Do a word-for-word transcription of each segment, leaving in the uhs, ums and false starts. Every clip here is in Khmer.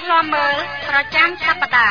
ឃ្លាំមើលប្រចាំសប្តាហ៍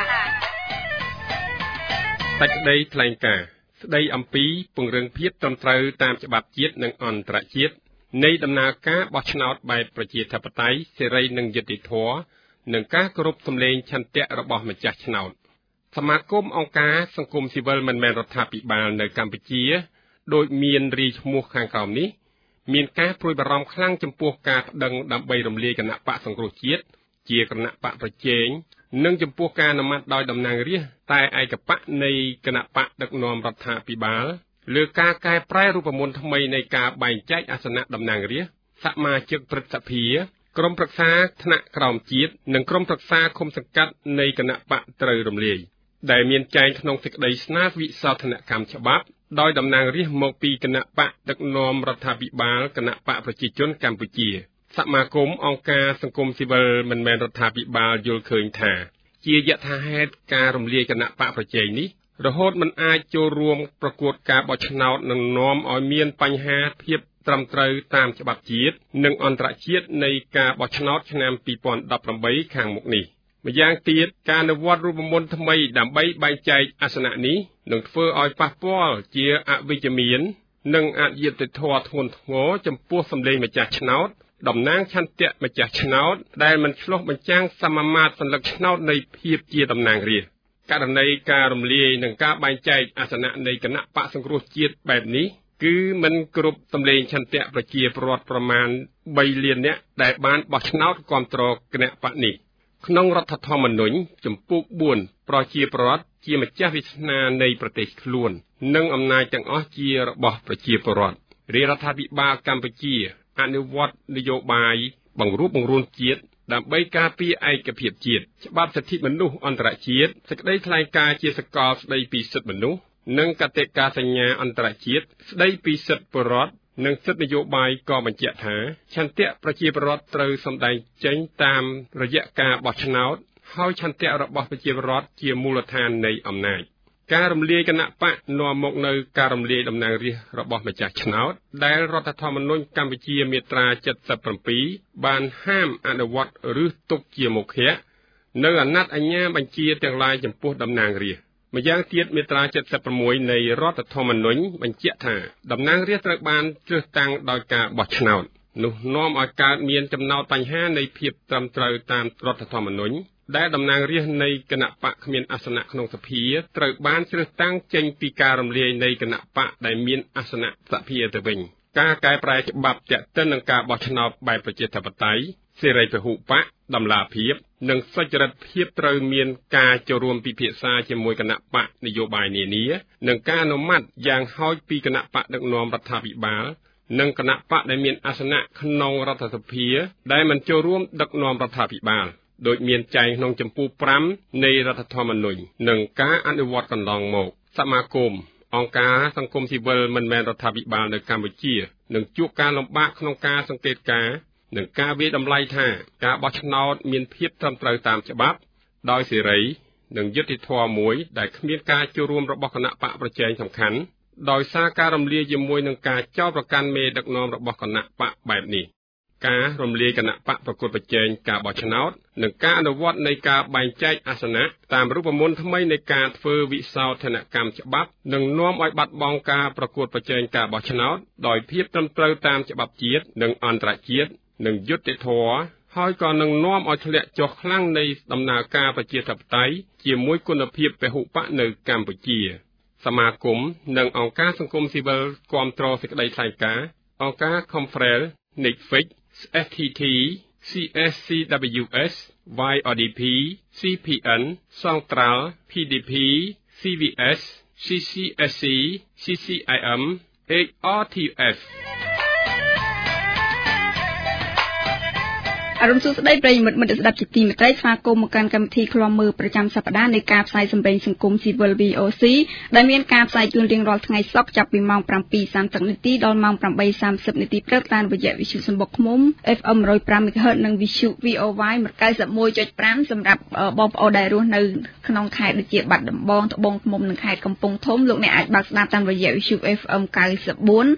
សេចក្តីថ្លែងការណ៍ស្តីអំពីពង្រឹងភាពត្រឹមត្រូវតាមច្បាប់ជាតិនិងអន្តរជាតិនៃដំណើរការបោះឆ្នោតបែបប្រជាធិបតេយ្យសេរីនិងយុត្តិធម៌និងការគោរពសម្លេងឆន្ទៈរបស់ម្ចាស់ឆ្នោតសមាគមអង្គការសង្គមស៊ីវិលមិនមែនរដ្ឋាភិបាលនៅកម្ពុជាដោយមានរាយឈ្មោះខាងក្រោមនេះមានការព្រួយបារម្ភខ្លាំងចំពោះការប្តឹងដើម្បីរំលាយគណៈបកសង្គ្រោះជាតិជាគណៈបកប្រជែងនិងចំពោះការអនុម័តដោយតំណាងរាស្ត្រតែឯកបកនៃគណៈបកដឹកនាំរដ្ឋាភិបាលលើការកែប្រែរូបមន្តថ្មីនៃការបែងចែកអាសនៈតំណាងរាស្ត្រសមាជិកព្រឹទ្ធសភាក្រុមប្រឹក្សាថ្នាក់ក្រោមជាតិនិងក្រុមប្រឹក្សាឃុំសង្កាត់នៃគណៈបកត្រូវរំលាយដែលមានចែងក្នុងសេចក្តីស្នើវិសោធនកម្មច្បាប់ដោយតំណាងរាស្ត្រមកពីគណៈបកដឹកនាំរដ្ឋាភិបាលគណៈបកប្រជាជនកម្ពុជាសមាគមអង្គការសង្គមស៊ីវិលមិនមែនរដ្ឋាភិបាលយល់ឃើញថាជាយថាហេតុការរំលាយគណៈបកប្រជែងនេះរហូតមិនអាចចូលរួមប្រកួតការបោះឆ្នោតនឹងនាំឲ្យមានបញ្ហាភាពត្រឹមត្រូវតាមច្បាប់ជាតិនិងអន្តរជាតិនៃការបោះឆ្នោតឆ្នាំពីរពាន់ដប់ប្រាំបីខាងមុខនេះម្យ៉ាងទៀតការអនុវត្តរូបមន្តថ្មីដើម្បីបែងចែកអាសនៈនេះនឹងធ្វើឲ្យប៉ះពាល់ជាអវិជ្ជមាននិងអយុត្តិធម៌ធ្ងន់ធ្ងរចំពោះសម្លេងម្ចាស់ឆ្នោតតំណាងឆន្ទៈម្ចាស់ឆ្នោតដែលមិនឆ្លុះបញ្ចាំងសមាមាត្រសន្លឹកឆ្នោតនៃភាពជាតំណាងរាស្ត្រករណីការរំលាយនិងការបែងចែកអាសនៈនៃគណៈបកសង្គ្រោះជាតិបែបនេះគឺមិនគ្រប់សម្លេងឆន្ទៈប្រជាពលរដ្ឋប្រមាណបីលាននាក់ដែលបានបោះឆ្នោតគាំទ្រគណៈបកនេះក្នុងរដ្ឋធម្មនុញ្ញចំពោះបួនប្រជាពលរដ្ឋជាម្ចាស់វាសនានៃប្រទេសខ្លួននិងអំណាចទាំងអស់ជារបស់ប្រជាពលរដ្ឋរាជរដ្ឋាភិបាលកម្ពុជាអនុវត្តនយោបាយបង្រួបបង្រួមជាតិដើម្បីការពារឯកភាពជាតិច្បាប់សិទ្ធិមនុស្សអន្តរជាតិសេចក្តីថ្លែងការណ៍ជាសកលស្តីពីសិទ្ធិមនុស្សនិងកតិកាសញ្ញាអន្តរជាតិស្តីពីសិទ្ធិពលរដ្ឋនិងសិទ្ធិនយោបាយក៏បញ្ជាក់ថាឆន្ទៈប្រជាពលរដ្ឋត្រូវសម្ដែងចេញតាមរយៈការបោះឆ្នោតហើយឆន្ទៈរបស់ប្រជាពលរដ្ឋជាមូលដ្ឋាននៃអំណាចការរំលាយគណៈបកនាំមកនៅការរំលាយតំណាងរាស្ត្ររបស់ម្ចាស់ឆ្នោតដែលរដ្ឋធម្មនុញ្ញកម្ពុជាមាត្រាเจ็ดสิบเจ็ดបានហាមអនុវត្តឬទុកជាមុខៈនៅអាណត្តិអាជ្ញាបញ្ជាទាំងឡាយចំពោះតំណាងរាស្ត្រម្យ៉ាងទៀតមាត្រាเจ็ดสิบหกនៃរដ្ឋធម្មនុញ្ញបញ្ជាក់ថាតំណាងរាស្ត្រត្រូវបានជ្រើសតាំងដោយការបោះឆ្នោតនោះនាំឲ្យកើតមានចំណោទបញ្ហានៃភាពត្រឹមត្រូវតាមរដ្ឋធម្មនុញ្ញដែលតំណាងរាស្ត្រនៃគណៈបកគ្មានអាសនៈក្នុងសភាត្រូវបានជ្រើសតាំងចេញពីការរំលាយនៃគណៈបកដែលមានអាសនៈសភាទៅវិញការកែប្រែច្បាប់ទាក់ទិននឹងការបោះឆ្នោតបែបប្រជាធិបតេយ្យសេរីពហុបកតម្លាភាពនិងសុចរិតភាពត្រូវមានការចូលរួមពិភាក្សាជាមួយគណៈបកនយោបាយនានានិងការអនុម័តយ៉ាងហោចពីគណៈបកដឹកនាំរដ្ឋាភិបាលនិងគណៈបកដែលមានអាសនៈក្នុងរដ្ឋសភាដែលមិនចូលរួមដឹកនាំរដ្ឋាភិបាលដោយមានចែងក្នុងចំពោះប្រាំនៃរដ្ឋធម្មនុញ្ញនិងការអនុវត្តកន្លងមកសមាគមអង្គការសង្គមស៊ីវិលមិនមែនរដ្ឋាភិបាលនៅកម្ពុជានឹងជួបការលំបាកក្នុងការសង្កេតការណ៍និងការវាយតម្លៃថាការបោះឆ្នោតមានភាពត្រឹមត្រូវតាមច្បាប់ដោយសេរីនិងយុត្តិធម៌មួយដែលគ្មានការចូលរួមរបស់គណៈបកប្រជែងសំខាន់ដោយសារការរំលាយជាមួយនឹងការចោទប្រកាន់មេដឹកនាំរបស់គណៈបកបែបនេះការរំលាយគណៈបកប្រកួតប្រជែងការបោះឆ្នោតនិងការអនុវត្តនៃការបែងចែកអាសនៈតាមរូបមន្តថ្មីនៃការធ្វើវិសោធនកម្មច្បាប់នឹងនាំឲ្យបាត់បង់ការប្រកួតប្រជែងការបោះឆ្នោតដោយភាពត្រឹមត្រូវតាមច្បាប់ជាតិនិងអន្តរជាតិនិងយុត្តិធម៌ហើយក៏នឹងនាំឲ្យធ្លាក់ចុះខ្លាំងនៃដំណើរការប្រជាធិបតេយ្យជាមួយគុណភាពពហុបកនៅកម្ពុជាសមាគមនិងអង្គការសង្គមស៊ីវិលគាំទ្រសេចក្តីថ្លែងការណ៍អង្គការ Confrel Netflixเอส ที ที ซี เอส ซี ดับเบิลยู เอส วาย อาร์ ดี พี ซี พี เอ็น Central พี ดี พี ซี วี เอส ซี ซี เอส ซี ซี ซี ไอ เอ็ม เอช อาร์ ที เอฟអរុនសុស្ដីប្រិយមិត្តមិត្តស្ដាប់ជាទីមេត្រីស្វាគមន៍មកកាន់កម្មវិធីឃ្លាំមើលប្រចាំសប្តាហ៍នៃការផ្សាយសម្លេងសង្គមស៊ីវិល វី អូ សី ដែលមានការផ្សាយជូនរៀងរាល់ថ្ងៃសុក្រចាប់ពីម៉ោងប្រាំពីរសាមសិបនាទីដល់ម៉ោងប្រាំបីសាមសិបនាទីព្រឹកតាមរយៈវិទ្យុសំបុកឃ្មុំ เอฟ เอ็ม หนึ่งร้อยห้า MHz និងវិទ្យុ វី អូ វ៉ៃ một trăm chín mươi mốt phẩy năm សម្រាប់បងប្អូនដែលរស់នៅក្នុងខេត្តដូចជាបាត់ដំបងត្បូងឃ្មុំនិងខេត្តកំពង់ធំលោកអ្នកអាចបើកស្ដាប់តាមរយៈវិទ្យុ เอฟ เอ็ม เก้าสิบสี่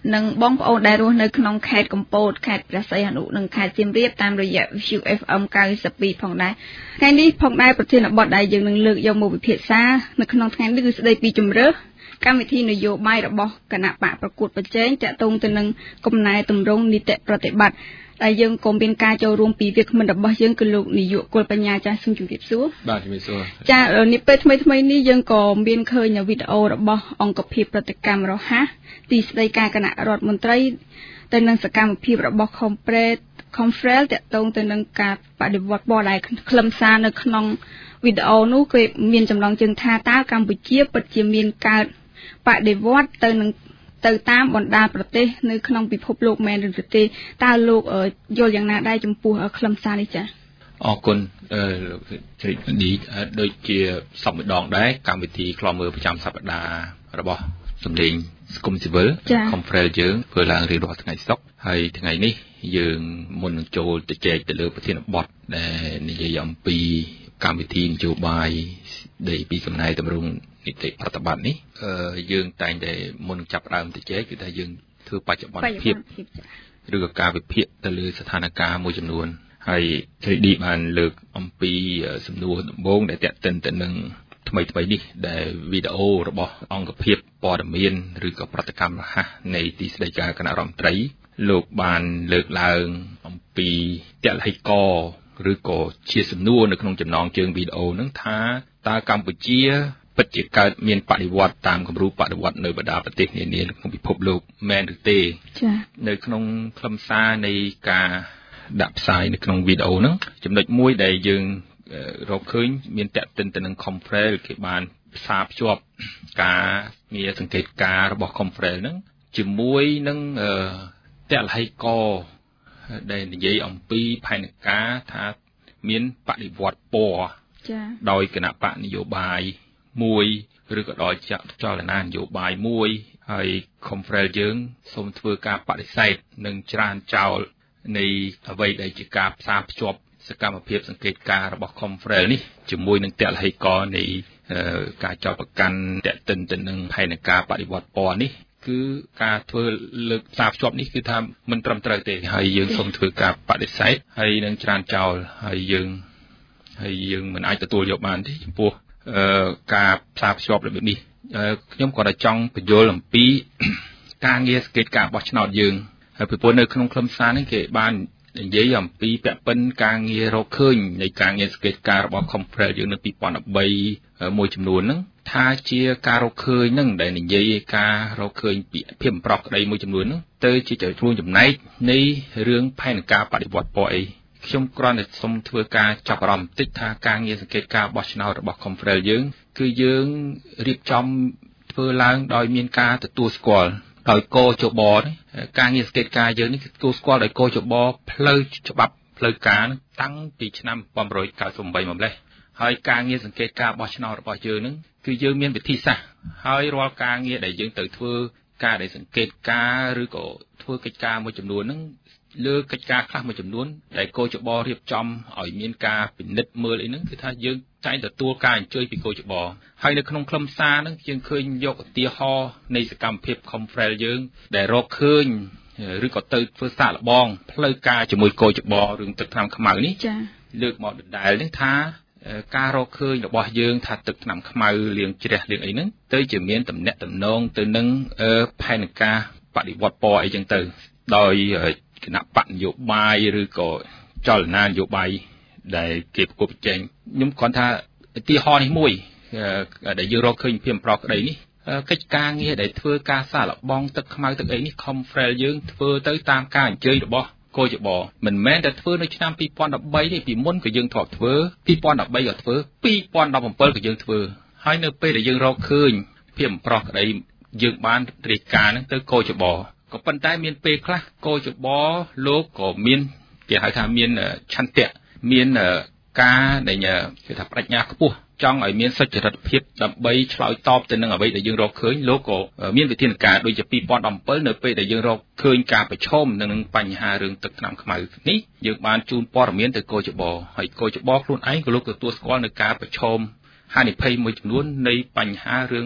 និងបងប្អូនដែលរស់នៅក្នុងខេត្តកំពតខេត្តព្រះសីហនុនិងខេត្តសៀមរាបតាមរយៈ View เอฟ เอ็ม เก้าสิบสองផងដែរថ្ងៃនេះផងដែរប្រធានបទដែលយើងនឹងលើកយកមកវិភាគសានៅក្នុងថ្ងៃនេះគឺស្ដីពីជំរើសកម្មវិធីនយោបាយរបស់គណៈបកប្រកួតប្រជែងតាក់ទងទៅនឹងកំណែទម្រង់នីតិប្រតិបត្តិដែលយើងក៏មានការចូលរួមពីវាគ្មិនរបស់យើងគឺលោកនាយកគុលបញ្ញាចាស់សូមជម្រាបសួរបាទជម្រាបសួរចានេះពេលថ្មីថ្មីនេះយើងក៏មានឃើញវីដេអូរបស់អង្គភាពប្រតិកម្មរហ័សទីស្តីការគណៈរដ្ឋមន្ត្រីទៅនឹងសកម្មភាពរបស់ Compressed Conference តាក់ទងទៅនឹងការបដិវត្តពណ៌ដែលខ្លឹមសារនៅក្នុងវីដេអូនោះគឺមានចំណងជើងថាតើកម្ពុជាពិតជាមានកើតបដិវត្តទៅនឹងទៅតាមបណ្ដាប្រទេសនៅក្នុងពិភពលោកមែនឬទេតើលោកយល់យ៉ាងណាដែរចំពោះខ្លឹមសារនេះចា៎អរគុណលោកជ្រីកឌីដូចជាសពម្ដងដែរកម្មវិធីខ្លមមើលប្រចាំសប្ដាហ៍របស់សម្លេងសង្គមស៊ីវិល Conference យើងធ្វើឡើងរៀងរាល់ថ្ងៃសុក្រហើយថ្ងៃនេះយើងមុននឹងចូលទៅចែកទៅលើប្រធានបទដែលនិយាយអំពីកម្មវិធីនយោបាយដែលពីសំណើតម្រង់នីតិប្រតិបត្តិនេះយើងតែងតែមុនចាប់ផ្ដើមទៅចែកគឺថាយើងធ្វើបច្ចុប្បន្នភាពឬក៏ការវិភាគទៅលើស្ថានភាពមួយចំនួនហើយជ្រីឌីបានលើកអំពីសំណួរដំបូងដែលតាក់ទិនទៅនឹងថ្មីថ្មីនេះដែលវីដេអូរបស់អង្គភាពព័ត៌មានឬក៏ប្រតិកម្មរហ័សនៃទីស្តីការគណៈរដ្ឋមន្ត្រីលោកបានលើកឡើងអំពីតលហិកឬក៏ជាសំណួរនៅក្នុងចំណងជើងវីដេអូហ្នឹងថាតើកម្ពុជាពិតជាកើតមានបដិវត្តតាមគំរូបដិវត្តនៅបណ្ដាប្រទេសនានាក្នុងពិភពលោកមែនឬទេចា៎នៅក្នុងខ្លឹមសារនៃការដាក់ផ្សាយនៅក្នុងវីដេអូហ្នឹងចំណុចមួយដែលយើងរកឃើញមានតាក់ទិនទៅនឹង Conference គេបានផ្សារភ្ជាប់ការងារសង្កេតការណ៍របស់ Conference ហ្នឹងជាមួយនឹងតលហិកដែលនិយាយអំពីផែនការថាមានបដិវត្តពណ៌ចា៎ដោយគណៈបកនយោបាយមួយឬក៏ដោយចលនានយោបាយមួយហើយ Conference យើងសូមធ្វើការបដិសេធនិងច្រានចោលនៃអ្វីដែលជាការផ្សារភ្ជាប់សកម្មភាពសង្កេតការណ៍របស់ Conference នេះជាមួយនឹងតលហិកនៃការចោទប្រកាន់តាក់ទិនទៅនឹងផែនការបដិវត្តពណ៌នេះគឺការធ្វើលើកផ្សារភ្ជាប់នេះគឺថាមិនត្រឹមត្រូវទេហើយយើងសូមធ្វើការបដិសេធហើយនឹងច្រានចោលហើយយើងហើយយើងមិនអាចទទួលយកបានទេចំពោះការផ្សារភ្ជាប់របៀបនេះខ្ញុំក៏តែចង់បញ្យល់អំពីការងារសង្កេតការណ៍បោះឆ្នោតយើងហើយពីព្រោះនៅក្នុងខ្លឹមសារនេះគេបាននិយាយអំពីពាក់ព័ន្ធការងាររកឃើញនៃការងារសង្កេតការណ៍របស់ Conference យើងនៅពីរពាន់ដប់បីមួយចំនួនហ្នឹងថាជាការរកឃើញហ្នឹងដែលនិយាយការរកឃើញពីភាពប្រកក្តីមួយចំនួនហ្នឹងទៅជាជួនចំណែកនៃរឿងផែនការបដិវត្តពណ៌អីខ្ញុំគ្រាន់តែសូមធ្វើការចាប់អារម្មណ៍បន្តិចថាការងារសង្កេតការណ៍បោះឆ្នោតរបស់ Conference យើងគឺយើងរៀបចំធ្វើឡើងដោយមានការទទួលស្គាល់ដោយកោជបការងារសង្កេតការណ៍យើងនេះគឺទទួលស្គាល់ដោយកោជបផ្លូវច្បាប់ផ្លូវការតាំងពីឆ្នាំmột nghìn chín trăm chín mươi támមកម្លេះហើយការងារសង្កេតការបោះឆ្នោតរបស់យើងនឹងគឺយើងមានវិធីសាស្ត្រហើយរាល់ការងារដែលយើងទៅធ្វើការដែលសង្កេតការឬក៏ធ្វើកិច្ចការមួយចំនួនហ្នឹងលើកិច្ចការខ្លះមួយចំនួនដែលកោជបរៀបចំឲ្យមានការពិនិត្យមើលអីហ្នឹងគឺថាយើងតែងទទួលការអញ្ជើញពីកោជបហើយនៅក្នុងខ្លឹមសារហ្នឹងយើងឃើញយកឧទាហរណ៍នៃសកម្មភាព Conference យើងដែលរកឃើញឬក៏ទៅធ្វើសាកល្បងផ្លូវការជាមួយកោជបរឿងទឹកថ្នាំខ្មៅនេះចា៎លើកមកដដែលហ្នឹងថាការរកឃើញរបស់យើងថាទឹកថ្នាំខ្មៅលាងជ្រះលាងអីហ្នឹងទៅជាមានតំណែងតំណងទៅនឹងផែនការបដិវត្តពណ៌អីចឹងទៅដោយគណៈបកនយោបាយឬក៏ចលនានយោបាយដែលគេប្រកួតប្រជែងខ្ញុំគ្រាន់ថាឧទាហរណ៍នេះមួយដែលយើងរកឃើញភាពប្រកក្តីនេះកិច្ចការងារដែលធ្វើការសាកល្បងទឹកខ្មៅទឹកអីនេះ Conference យើងធ្វើទៅតាមការអញ្ជើញរបស់កោជបមិនមែនតែធ្វើនៅឆ្នាំពីរពាន់ដប់បីទេពីមុនក៏យើងធ្លាប់ធ្វើពីរពាន់ដប់បីក៏ធ្វើពីរពាន់ដប់bảyក៏យើងធ្វើហើយនៅពេលដែលយើងរកឃើញភាពប្រកក្តីយើងបានរាយការណ៍ហ្នឹងទៅកោជបក៏ប៉ុន្តែមានពេលខ្លះកោជបលោកក៏មានគេហៅថាមានឆន្ទៈមានការដែលគេថាប្រាជ្ញាខ្ពស់ចង់ឲ្យមានសុចរិតភាពដើម្បីឆ្លើយតបទៅនឹងអ្វីដែលយើងរកឃើញលោកក៏មានវិធានការដូចជាពីរពាន់ដប់bảyនៅពេលដែលយើងរកឃើញការប្រឈមនឹងបញ្ហារឿងទឹកថ្នាំខ្មៅនេះយើងបានជូនព័ត៌មានទៅកោជបហើយកោជបខ្លួនឯងក៏លោកទទួលស្គាល់នឹងការប្រឈមហានិភ័យមួយចំនួននៃបញ្ហារឿង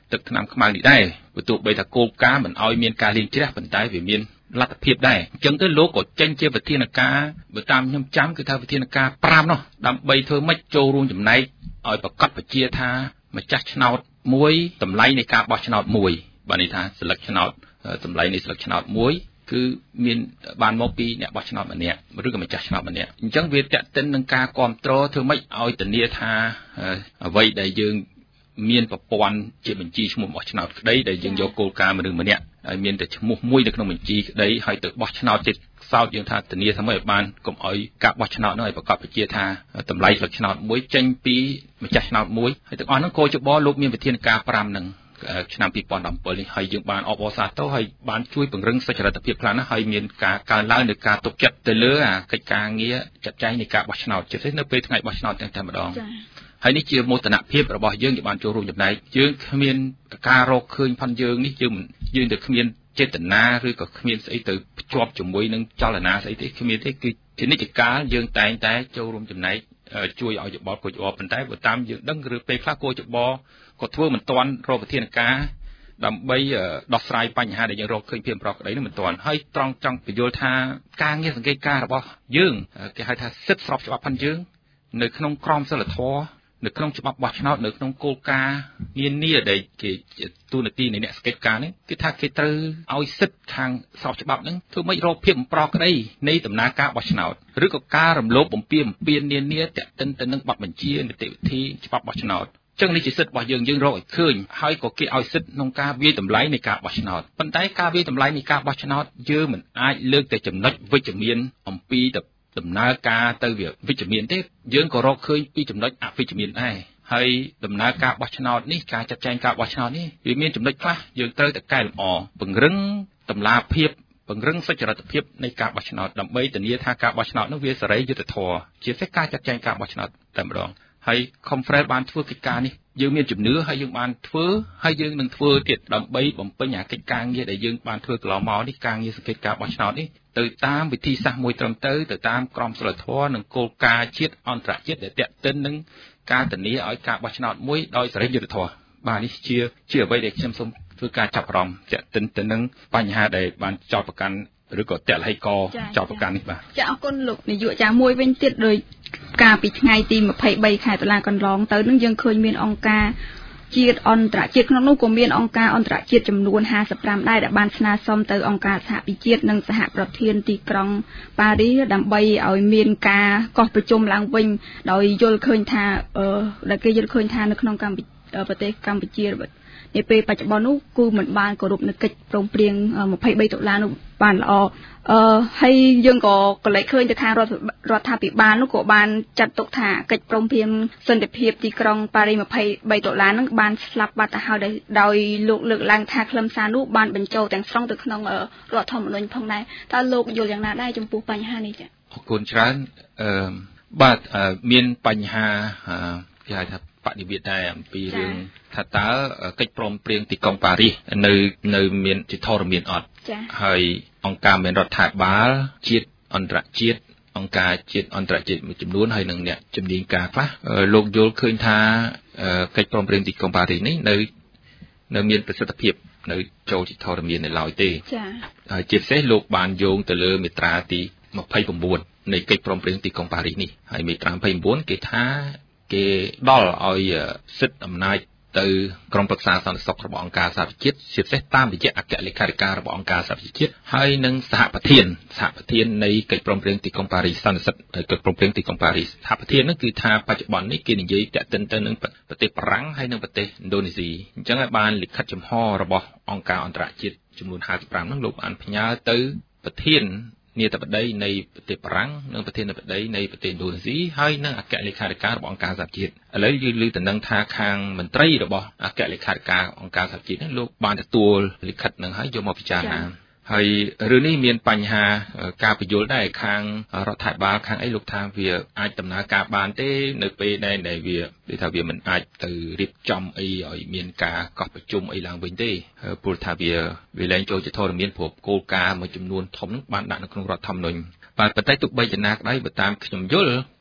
ទឹកថ្នាំខ្មៅនេះដែរបើទោះបីថាគោលការណ៍មិនឲ្យមានការលាងជ្រះប៉ុន្តែវាមានលទ្ធភាពដែរអញ្ចឹងទៅលោកក៏ចេញជាវិធានការបើតាមខ្ញុំចាំគឺថាវិធានការប្រាំនោះដើម្បីធ្វើម៉េចចូលរួមចំណែកឲ្យប្រកាសបញ្ជាថាម្ចាស់ឆ្នោតមួយតម្លៃនៃការបោះឆ្នោតមួយបាទនេះថាស្លឹកឆ្នោតតម្លៃនៃស្លឹកឆ្នោតមួយគឺមានបានមកពីអ្នកបោះឆ្នោតម្នាក់ឬក៏ម្ចាស់ឆ្នោតម្នាក់អញ្ចឹងវាតាក់ទិននឹងការគ្រប់គ្រងធ្វើម៉េចឲ្យធានាថាអ្វីដែលយើងមានប្រព័ន្ធជាបញ្ជីឈ្មោះបោះឆ្នោតក្តីដែលយើងយកគោលការណ៍មនុស្សម្នាក់ហើយមានតែឈ្មោះមួយនៅក្នុងបញ្ជីក្តីហើយទៅបោះឆ្នោតទៀតសោតយើងថាធានាថាម៉េចឲ្យបានកុំឲ្យការបោះឆ្នោតនោះឲ្យប្រកបជាថាតម្លៃស្លឹកឆ្នោតមួយចេញពីម្ចាស់ឆ្នោតមួយហើយទាំងអស់ហ្នឹងគោលចំបលោកមានវិធានការប្រាំហ្នឹងឆ្នាំពីរពាន់ដប់bảyនេះហើយយើងបានអបអរសាទរហើយបានជួយពង្រឹងសុចរិតភាពខ្លាំងណាស់ហើយមានការកើនឡើងនៃការទុកចិត្តទៅលើអាកិច្ចការងារចាត់ចែងនៃការបោះឆ្នោតជាពិសេសនៅពេលថ្ងៃបោះឆ្នោតទាំងតែម្ដងហើយនេះជាមោទនភាពរបស់យើងដែលបានចូលរួមចំណែកយើងគ្មានការរកឃើញផាន់យើងនេះយើងយើងទៅគ្មានចេតនាឬក៏គ្មានស្អីទៅភ្ជាប់ជាមួយនឹងចលនាស្អីទេគ្មានទេគឺជានិច្ចកាលយើងតែងតែចូលរួមចំណែកជួយឲ្យយោបល់គួរយោបល់ប៉ុន្តែបើតាមយើងដឹងឬពេលខ្លះគួរយោបល់ក៏ធ្វើមិនទាន់រកវិធានការដើម្បីដោះស្រាយបញ្ហាដែលយើងរកឃើញភាពប្រកក្តីនោះមិនទាន់ហើយត្រង់ចង់បញ្យល់ថាការងារសង្កេតការរបស់យើងគេហៅថាសិទ្ធិស្របច្បាប់ផាន់យើងនៅក្នុងក្រមសីលធម៌នៅក្នុងច្បាប់បោះឆ្នោតនៅក្នុងគោលការណ៍នានាដែលគេទូនាទីនៃអ្នកសង្កេតការនេះគឺថាគេត្រូវឲ្យសិទ្ធិខាងស្របច្បាប់ហ្នឹងធ្វើម៉េចរកភាពប្រកក្តីនៃដំណើរការបោះឆ្នោតឬក៏ការរំលោភបំពានបំពាននានាទាក់ទិនទៅនឹងបទបញ្ជានីតិវិធីច្បាប់បោះឆ្នោតចឹងនេះជាសិទ្ធិរបស់យើងយើងរកឲ្យឃើញហើយក៏គេឲ្យសិទ្ធិក្នុងការវាយតម្លៃនៃការបោះឆ្នោតប៉ុន្តែការវាយតម្លៃនៃការបោះឆ្នោតយើងមិនអាចលើកតែចំណុចវិជ្ជមានអំពីដំណើរការទៅវាវិជ្ជមានទេយើងក៏រកឃើញពីចំណុចអវិជ្ជមានដែរហើយដំណើរការបោះឆ្នោតនេះការចាត់ចែងការបោះឆ្នោតនេះវាមានចំណុចខ្លះយើងត្រូវតែកែលម្អពង្រឹងតម្លាភាពពង្រឹងសុចរិតភាពនៃការបោះឆ្នោតដើម្បីធានាថាការបោះឆ្នោតនោះវាសេរីយុត្តិធម៌ជាពិសេសការចាត់ចែងការបោះឆ្នោតតែម្ដងហើយ Conference បានធ្វើកិច្ចការនេះយើងមានជំនឿហើយយើងបានធ្វើហើយយើងនឹងធ្វើទៀតដើម្បីបំពេញអាកិច្ចការងារដែលយើងបានធ្វើកន្លងមកនេះការងារសង្កេតការបោះឆ្នោតនេះទៅតាមវិធីសាស្ត្រមួយត្រឹមត្រូវទៅតាមក្រមសីលធម៌និងគោលការណ៍ជាតិអន្តរជាតិដែលទាក់ទិននឹងការធានាឲ្យការបោះឆ្នោតមួយដោយសេរីយុត្តិធម៌បាទនេះជាជាអ្វីដែលខ្ញុំសូមធ្វើការចាប់អារម្មណ៍ទាក់ទិនទៅនឹងបញ្ហាដែលបានចោទប្រកាន់ឬក៏តលហេកចោទប្រកាន់នេះបាទចាអរគុណលោកនាយកចាមួយវិញទៀតដោយកាលពីថ្ងៃទីម្ភៃបីខែតុលាកន្លងទៅនឹងយើងឃើញមានអង្គការជាតិអន្តរជាតិក្នុងនោះក៏មានអង្គការអន្តរជាតិចំនួនห้าสิบห้าដែរដែលបានស្នើសុំទៅអង្គការសហប្រជាជាតិនិងសហប្រធានទីក្រុងប៉ារីសដើម្បីឲ្យមានការកោះប្រជុំឡើងវិញដោយយល់ឃើញថាអឺដែលគេយល់ឃើញថានៅក្នុងកម្ពុជាប្រទេសកម្ពុជានាពេលបច្ចុប្បន្ននោះគឺមិនបានគោរពនៅកិច្ចព្រមព្រៀងម្ភៃបីដុល្លារនោះបានល្អអឺហើយយើងក៏កលេចឃើញទៅខាងរដ្ឋរដ្ឋាភិបាលនោះក៏បានចាត់ទុកថាកិច្ចព្រមព្រៀងសន្តិភាពទីក្រុងប៉ារីសម្ភៃបីដុល្លារហ្នឹងបានស្លាប់បាត់ទៅហើយដោយលោកលើកឡើងថាខ្លឹមសារនោះបានបញ្ចូលទាំងស្រុងទៅក្នុងរដ្ឋធម្មនុញ្ញផងដែរតើលោកយល់យ៉ាងណាដែរចំពោះបញ្ហានេះចា៎អរគុណច្រើនអឺបាទមានបញ្ហាគេហៅថាបដិវិទ្យាអំពីរឿងថាតើកិច្ចព្រមព្រៀងទីក្រុងប៉ារីសនៅនៅមានជាធរមានអត់ហើយអង្គការមានរដ្ឋាភិបាលជាតិអន្តរជាតិអង្គការជាតិអន្តរជាតិមួយចំនួនហើយនឹងអ្នកជំនាញការខ្លះលោកយល់ឃើញថាកិច្ចព្រមព្រៀងទីក្រុងប៉ារីសនេះនៅនៅមានប្រសិទ្ធភាពនៅចូលជាធរមាននៅឡើយទេចា៎ហើយជាពិសេសលោកបានយោងទៅលើមាត្រាទីម្ភៃ៩នៃកិច្ចព្រមព្រៀងទីក្រុងប៉ារីសនេះហើយមាត្រាម្ភៃ៩គេថាគេដល់ឲ្យសិទ្ធិអំណាចទៅក្រុមប្រឹក្សាសន្តិសុខរបស់អង្គការសហប្រជាជាតិជាពិសេសតាមរយៈអគ្គលេខាធិការរបស់អង្គការសហប្រជាជាតិហើយនិងសហប្រធានសហប្រធាននៃកិច្ចព្រមព្រៀងទីក្រុងប៉ារីសសន្និសីទកិច្ចព្រមព្រៀងទីក្រុងប៉ារីសសហប្រធាននោះគឺថាបច្ចុប្បន្ននេះគេនិយាយតាក់ទិនទៅនឹងប្រទេសបារាំងហើយនិងប្រទេសឥណ្ឌូនេស៊ីអញ្ចឹងហើយបានលិខិតចំហរបស់អង្គការអន្តរជាតិចំនួនห้าสิบห้าនោះលោកបានផ្ញើទៅប្រធាននាយកបដីនៃប្រទេសបារាំងនិងប្រធានាធិបតីនៃប្រទេសឥណ្ឌូនេស៊ីហើយនិងអគ្គលេខាធិការរបស់អង្គការសហជាតិឥឡូវយើងឮតំណែងថាខាងមន្ត្រីរបស់អគ្គលេខាធិការអង្គការសហជាតិនេះលោកបានទទួលលិខិតនឹងហើយយកមកពិចារណាហើយរឿងនេះមានបញ្ហាការពន្យល់ដែរខាងរដ្ឋាភិបាលខាងអីលោកថាវាអាចដំណើរការបានទេនៅពេលដែលវាដូចថាវាមិនអាចទៅរៀបចំអីឲ្យមានការកោះប្រជុំអីឡើងវិញទេព្រោះថាវាវាលែងចូលជាធរមានព្រោះគោលការណ៍មួយចំនួនធំនឹងបានដាក់នៅក្នុងរដ្ឋធម្មនុញ្ញបាទប៉ុន្តែទោះបីយ៉ាងណាក្តីបើតាមខ្ញុំយល់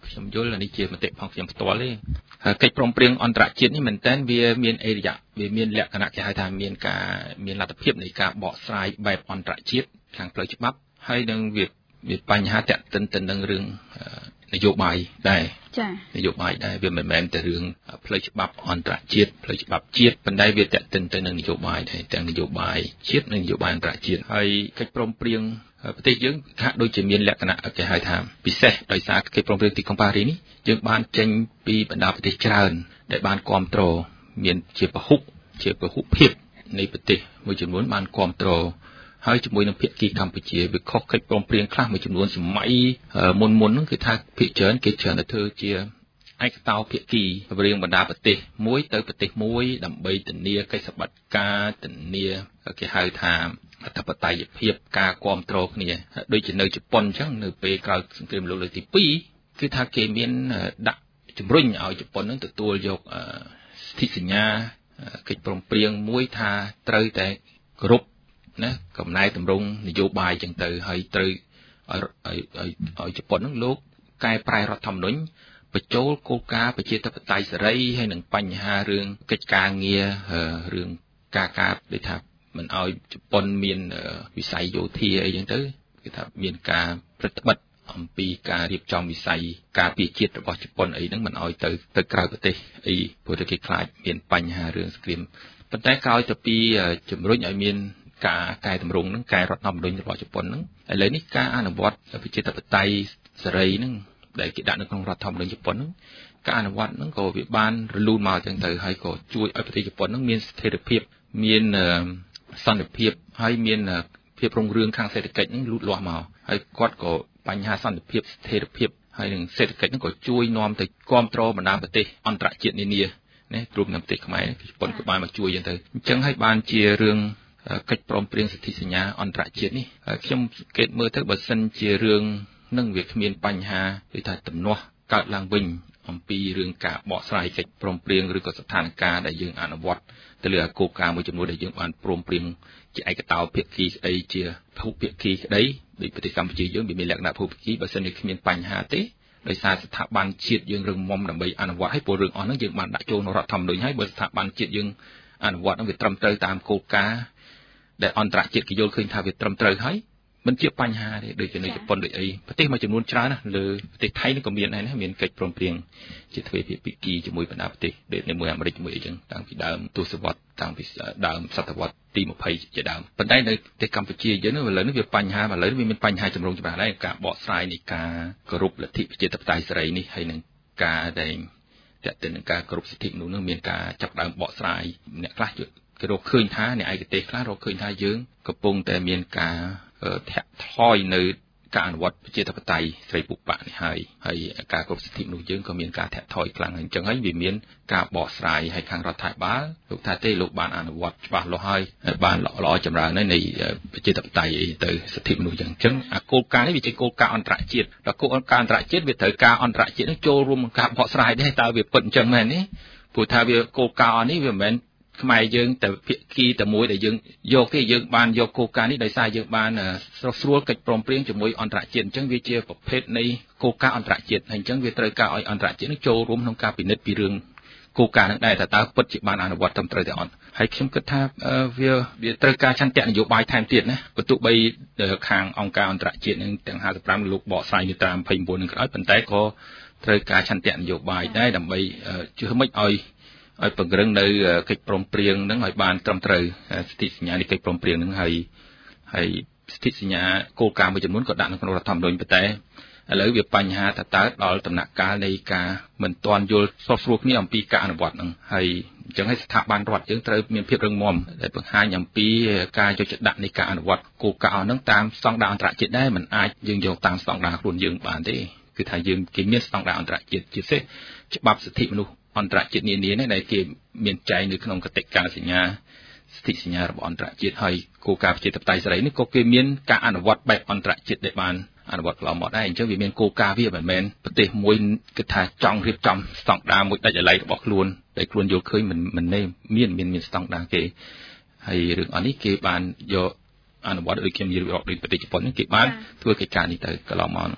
ខ្ញុំយល់នេះជាមតិផងខ្ញុំផ្ទាល់ទេកិច្ចព្រមព្រៀងអន្តរជាតិនេះមែនតើវាមានអេរិយាវាមានលក្ខណៈគេហៅថាមានការមានលទ្ធភាពនៃការបកស្រាយបែបអន្តរជាតិខាងផ្លូវច្បាប់ហើយនឹងវាវាបញ្ហាតាក់ទិនទៅនឹងរឿងនយោបាយដែរចា៎នយោបាយដែរវាមិនមែនតែរឿងផ្លូវច្បាប់អន្តរជាតិផ្លូវច្បាប់ជាតិប៉ុន្តែវាតាក់ទិនទៅនឹងនយោបាយដែរទាំងនយោបាយជាតិនិងនយោបាយអន្តរជាតិហើយកិច្ចព្រមព្រៀងប្រទេសយើងហាក់ដូចជាមានលក្ខណៈគេហៅថាពិសេសដោយសារកិច្ចព្រមព្រៀងទីក្រុងប៉ារីសនេះយើងបានចេញពីបណ្ដាប្រទេសច្រើនដែលបានគាំទ្រមានជាពហុជាពហុភាពនៃប្រទេសមួយចំនួនបានគាំទ្រហើយជាមួយនឹងភាគីកម្ពុជាវាខុសកិច្ចព្រមព្រៀងខ្លះមួយចំនួនសម័យមុនមុនហ្នឹងគឺថាភាគច្រើនគេច្រើនតែធ្វើជាឯកតោភាគីរៀងបណ្ដាប្រទេសមួយទៅប្រទេសមួយដើម្បីធានាកិច្ចសន្តិការធានាគេហៅថាអធិបតេយ្យភាពការគ្រប់គ្រងគ្នាដូចជានៅជប៉ុនអញ្ចឹងនៅពេលក្រោយសង្គ្រាមលោកលើកទីពីរគឺថាគេមានដាក់ជំរុញឲ្យជប៉ុននឹងទទួលយកសិទ្ធិសញ្ញាកិច្ចព្រមព្រៀងមួយថាត្រូវតែគោរពណាកំណែតម្រង់នយោបាយអញ្ចឹងទៅហើយត្រូវឲ្យឲ្យឲ្យជប៉ុននឹងលោកកែប្រែរដ្ឋធម្មនុញ្ញបញ្ចូលគោលការណ៍ប្រជាធិបតេយ្យសេរីហើយនឹងបញ្ហារឿងកិច្ចការងាររឿងការការដូចថាមិនឲ្យជប៉ុនមានវិស័យយោធាអីចឹងទៅគឺថាមានការប្រតិបត្តិអំពីការរៀបចំវិស័យការពារជាតិរបស់ជប៉ុនអីហ្នឹងមិនឲ្យទៅទៅក្រៅប្រទេសអីព្រោះតែគេខ្លាចមានបញ្ហារឿងសង្គ្រាមប៉ុន្តែក្រោយទៅពីជំរុញឲ្យមានការកែតម្រង់ហ្នឹងកែរដ្ឋធម្មនុញ្ញរបស់ជប៉ុនហ្នឹងឥឡូវនេះការអនុវត្តប្រជាធិបតេយ្យសេរីហ្នឹងដែលគេដាក់នៅក្នុងរដ្ឋធម្មនុញ្ញជប៉ុនហ្នឹងការអនុវត្តហ្នឹងក៏វាបានរលូនមកចឹងទៅហើយក៏ជួយឲ្យប្រទេសជប៉ុនហ្នឹងមានស្ថិរភាពមានសន្តិភាពហើយមានភាពរុងរឿងខាងសេដ្ឋកិច្ចហ្នឹងលូតលាស់មកហើយគាត់ក៏បញ្ហាសន្តិភាពស្ថិរភាពហើយនឹងសេដ្ឋកិច្ចហ្នឹងក៏ជួយនាំទៅគ្រប់គ្រងបណ្ដាប្រទេសអន្តរជាតិនានាណារួមទាំងប្រទេសខ្មែរជប៉ុនក៏បានមកជួយចឹងទៅអញ្ចឹងហើយបានជារឿងកិច្ចព្រមព្រៀងសន្ធិសញ្ញាអន្តរជាតិនេះខ្ញុំសង្កេតមើលទៅបើសិនជារឿងនឹងវាគ្មានបញ្ហាដូចថាទំនាស់កើតឡើងវិញអំពីរឿងការបកស្រាយកិច្ចព្រមព្រៀងឬក៏ស្ថានភាពដែលយើងអនុវត្តទៅលើគោលការណ៍មួយចំនួនដែលយើងបានព្រមព្រៀងជាឯកតោភាគីស្ដីជាភូភាគីក្ដីដូចប្រទេសកម្ពុជាយើងវាមានលក្ខណៈភូភាគីបើសិនជាគ្មានបញ្ហាទេដោយសារស្ថាប័នជាតិយើងរឹងមាំដើម្បីអនុវត្តឲ្យពលរឿងអស់ហ្នឹងយើងបានដាក់ចូលក្នុងរដ្ឋធម្មនុញ្ញហើយបើស្ថាប័នជាតិយើងអនុវត្តហ្នឹងវាត្រឹមត្រូវតាមគោលការណ៍ដែលអន្តរជាតិគេយល់ឃើញថាវាត្រឹមត្រូវហើយមិនជាបញ្ហាទេដូចជានៅជប៉ុនដូចអីប្រទេសមួយចំនួនច្រើនណាលើប្រទេសថៃនេះក៏មានដែរណាមានកិច្ចព្រមព្រៀងជាទ្វេភាគីជាមួយបណ្ដាប្រទេសដូចជាមួយអាមេរិកជាមួយអីចឹងតាំងពីដើមទសវត្សរ៍តាំងពីដើមសតវត្សរ៍ទីยี่สิบជាដើមប៉ុន្តែនៅប្រទេសកម្ពុជាយើងឥឡូវនេះវាបញ្ហាឥឡូវវាមានបញ្ហាចម្រូងចម្រាសដែរការបកស្រាយនៃការគោរពលទ្ធិប្រជាធិបតេយ្យសេរីនេះហើយនឹងការដែលតេតិននឹងការគោរពសិទ្ធិមនុស្សនឹងមានការចាប់ដើមបកស្រាយអ្នកខ្លះគេរកឃើញថាអ្នកឯកទេសខ្លះរកឃើញថាយើងកំពុងតែមានការធាក់ថយនៅការអនុវត្តប្រជាធិបតេយ្យស្រីពុបៈនេះហើយហើយការគោរពសិទ្ធិមនុស្សយើងក៏មានការធាក់ថយខ្លាំងហើយអញ្ចឹងហើយវាមានការបកស្រាយឲ្យខាងរដ្ឋាភិបាលលោកថាទេលោកបានអនុវត្តច្បាស់លាស់ហើយបានល្អចម្រើននៃប្រជាធិបតេយ្យអីទៅសិទ្ធិមនុស្សអញ្ចឹងអាគោលការណ៍នេះវាជាគោលការណ៍អន្តរជាតិដល់គោលការណ៍អន្តរជាតិវាត្រូវការអន្តរជាតិនឹងចូលរួមក្នុងការបកស្រាយដែរតើវាពិតអញ្ចឹងមែនទេព្រោះថាវាគោលការណ៍នេះវាមិនមែនខ្មែរយើងតែភាគីតែមួយដែលយើងយកទេយើងបានយកគោលការណ៍នេះដោយសារយើងបានស្រុះស្រួលកិច្ចព្រមព្រៀងជាមួយអន្តរជាតិអញ្ចឹងវាជាប្រភេទនៃគោលការណ៍អន្តរជាតិហើយអញ្ចឹងវាត្រូវការឲ្យអន្តរជាតិនឹងចូលរួមក្នុងការពិនិត្យពីរឿងគោលការណ៍នឹងដែរថាតើពិតជាបានអនុវត្តត្រឹមត្រូវទេអត់ហើយខ្ញុំគិតថាវាវាត្រូវការឆន្ទៈនយោបាយថែមទៀតណាបើទោះបីខាងអង្គការអន្តរជាតិនឹងទាំងห้าสิบห้าលោកបកស្រាយមាត្រាยี่สิบเก้าនឹងក៏ដោយប៉ុន្តែក៏ត្រូវការឆន្ទៈនយោបាយដែរដើម្បីជឿមិនឲ្យឲ្យពង្រឹងនៅកិច្ចព្រមព្រៀងហ្នឹងឲ្យបានត្រឹមត្រូវសិទ្ធិសញ្ញានៃកិច្ចព្រមព្រៀងហ្នឹងហើយហើយសិទ្ធិសញ្ញាគោលការណ៍មួយចំនួនក៏ដាក់នៅក្នុងរដ្ឋធម្មនុញ្ញប៉ុន្តែឥឡូវវាបញ្ហាថាតើដល់ដំណាក់កាលនៃការមិនទាន់យល់ស្របស្រួលគ្នាអំពីការអនុវត្តហ្នឹងហើយអញ្ចឹងហើយស្ថាប័នរដ្ឋយើងត្រូវមានភាពរឹងមាំដែលបង្ហាញអំពីការយកចិត្តដាក់នៃការអនុវត្តគោលការណ៍ហ្នឹងតាមស្តង់ដារអន្តរជាតិដែរមិនអាចយើងយកតាមស្តង់ដារខ្លួនយើងបានទេគឺថាយើងគេមានស្តង់ដារអន្តរជាតិជាពិសេសច្បាប់សិទ្ធិមនុស្សអន្តរជាតិនានានេះដែលគេមានចែងនៅក្នុងកតិកាសញ្ញាសិទ្ធិសញ្ញារបស់អន្តរជាតិហើយគោលការណ៍ប្រជាធិបតេយ្យសេរីនេះក៏គេមានការអនុវត្តបែបអន្តរជាតិដែលបានអនុវត្តកន្លងមកដែរអញ្ចឹងវាមានគោលការណ៍វាមិនមែនប្រទេសមួយគិតថាចង់រៀបចំស្តង់ដារមួយដាច់ដោយឡែករបស់ខ្លួនដែលខ្លួនយល់ឃើញមិនមិនមានមានមានស្តង់ដារគេហើយរឿងអស់នេះគេបានយកអនុវត្តដូចខ្ញុំនិយាយពីប្រទេសជប៉ុននេះគេបានធ្វើកិច្ចការនេះទៅកន្លងមកហើយ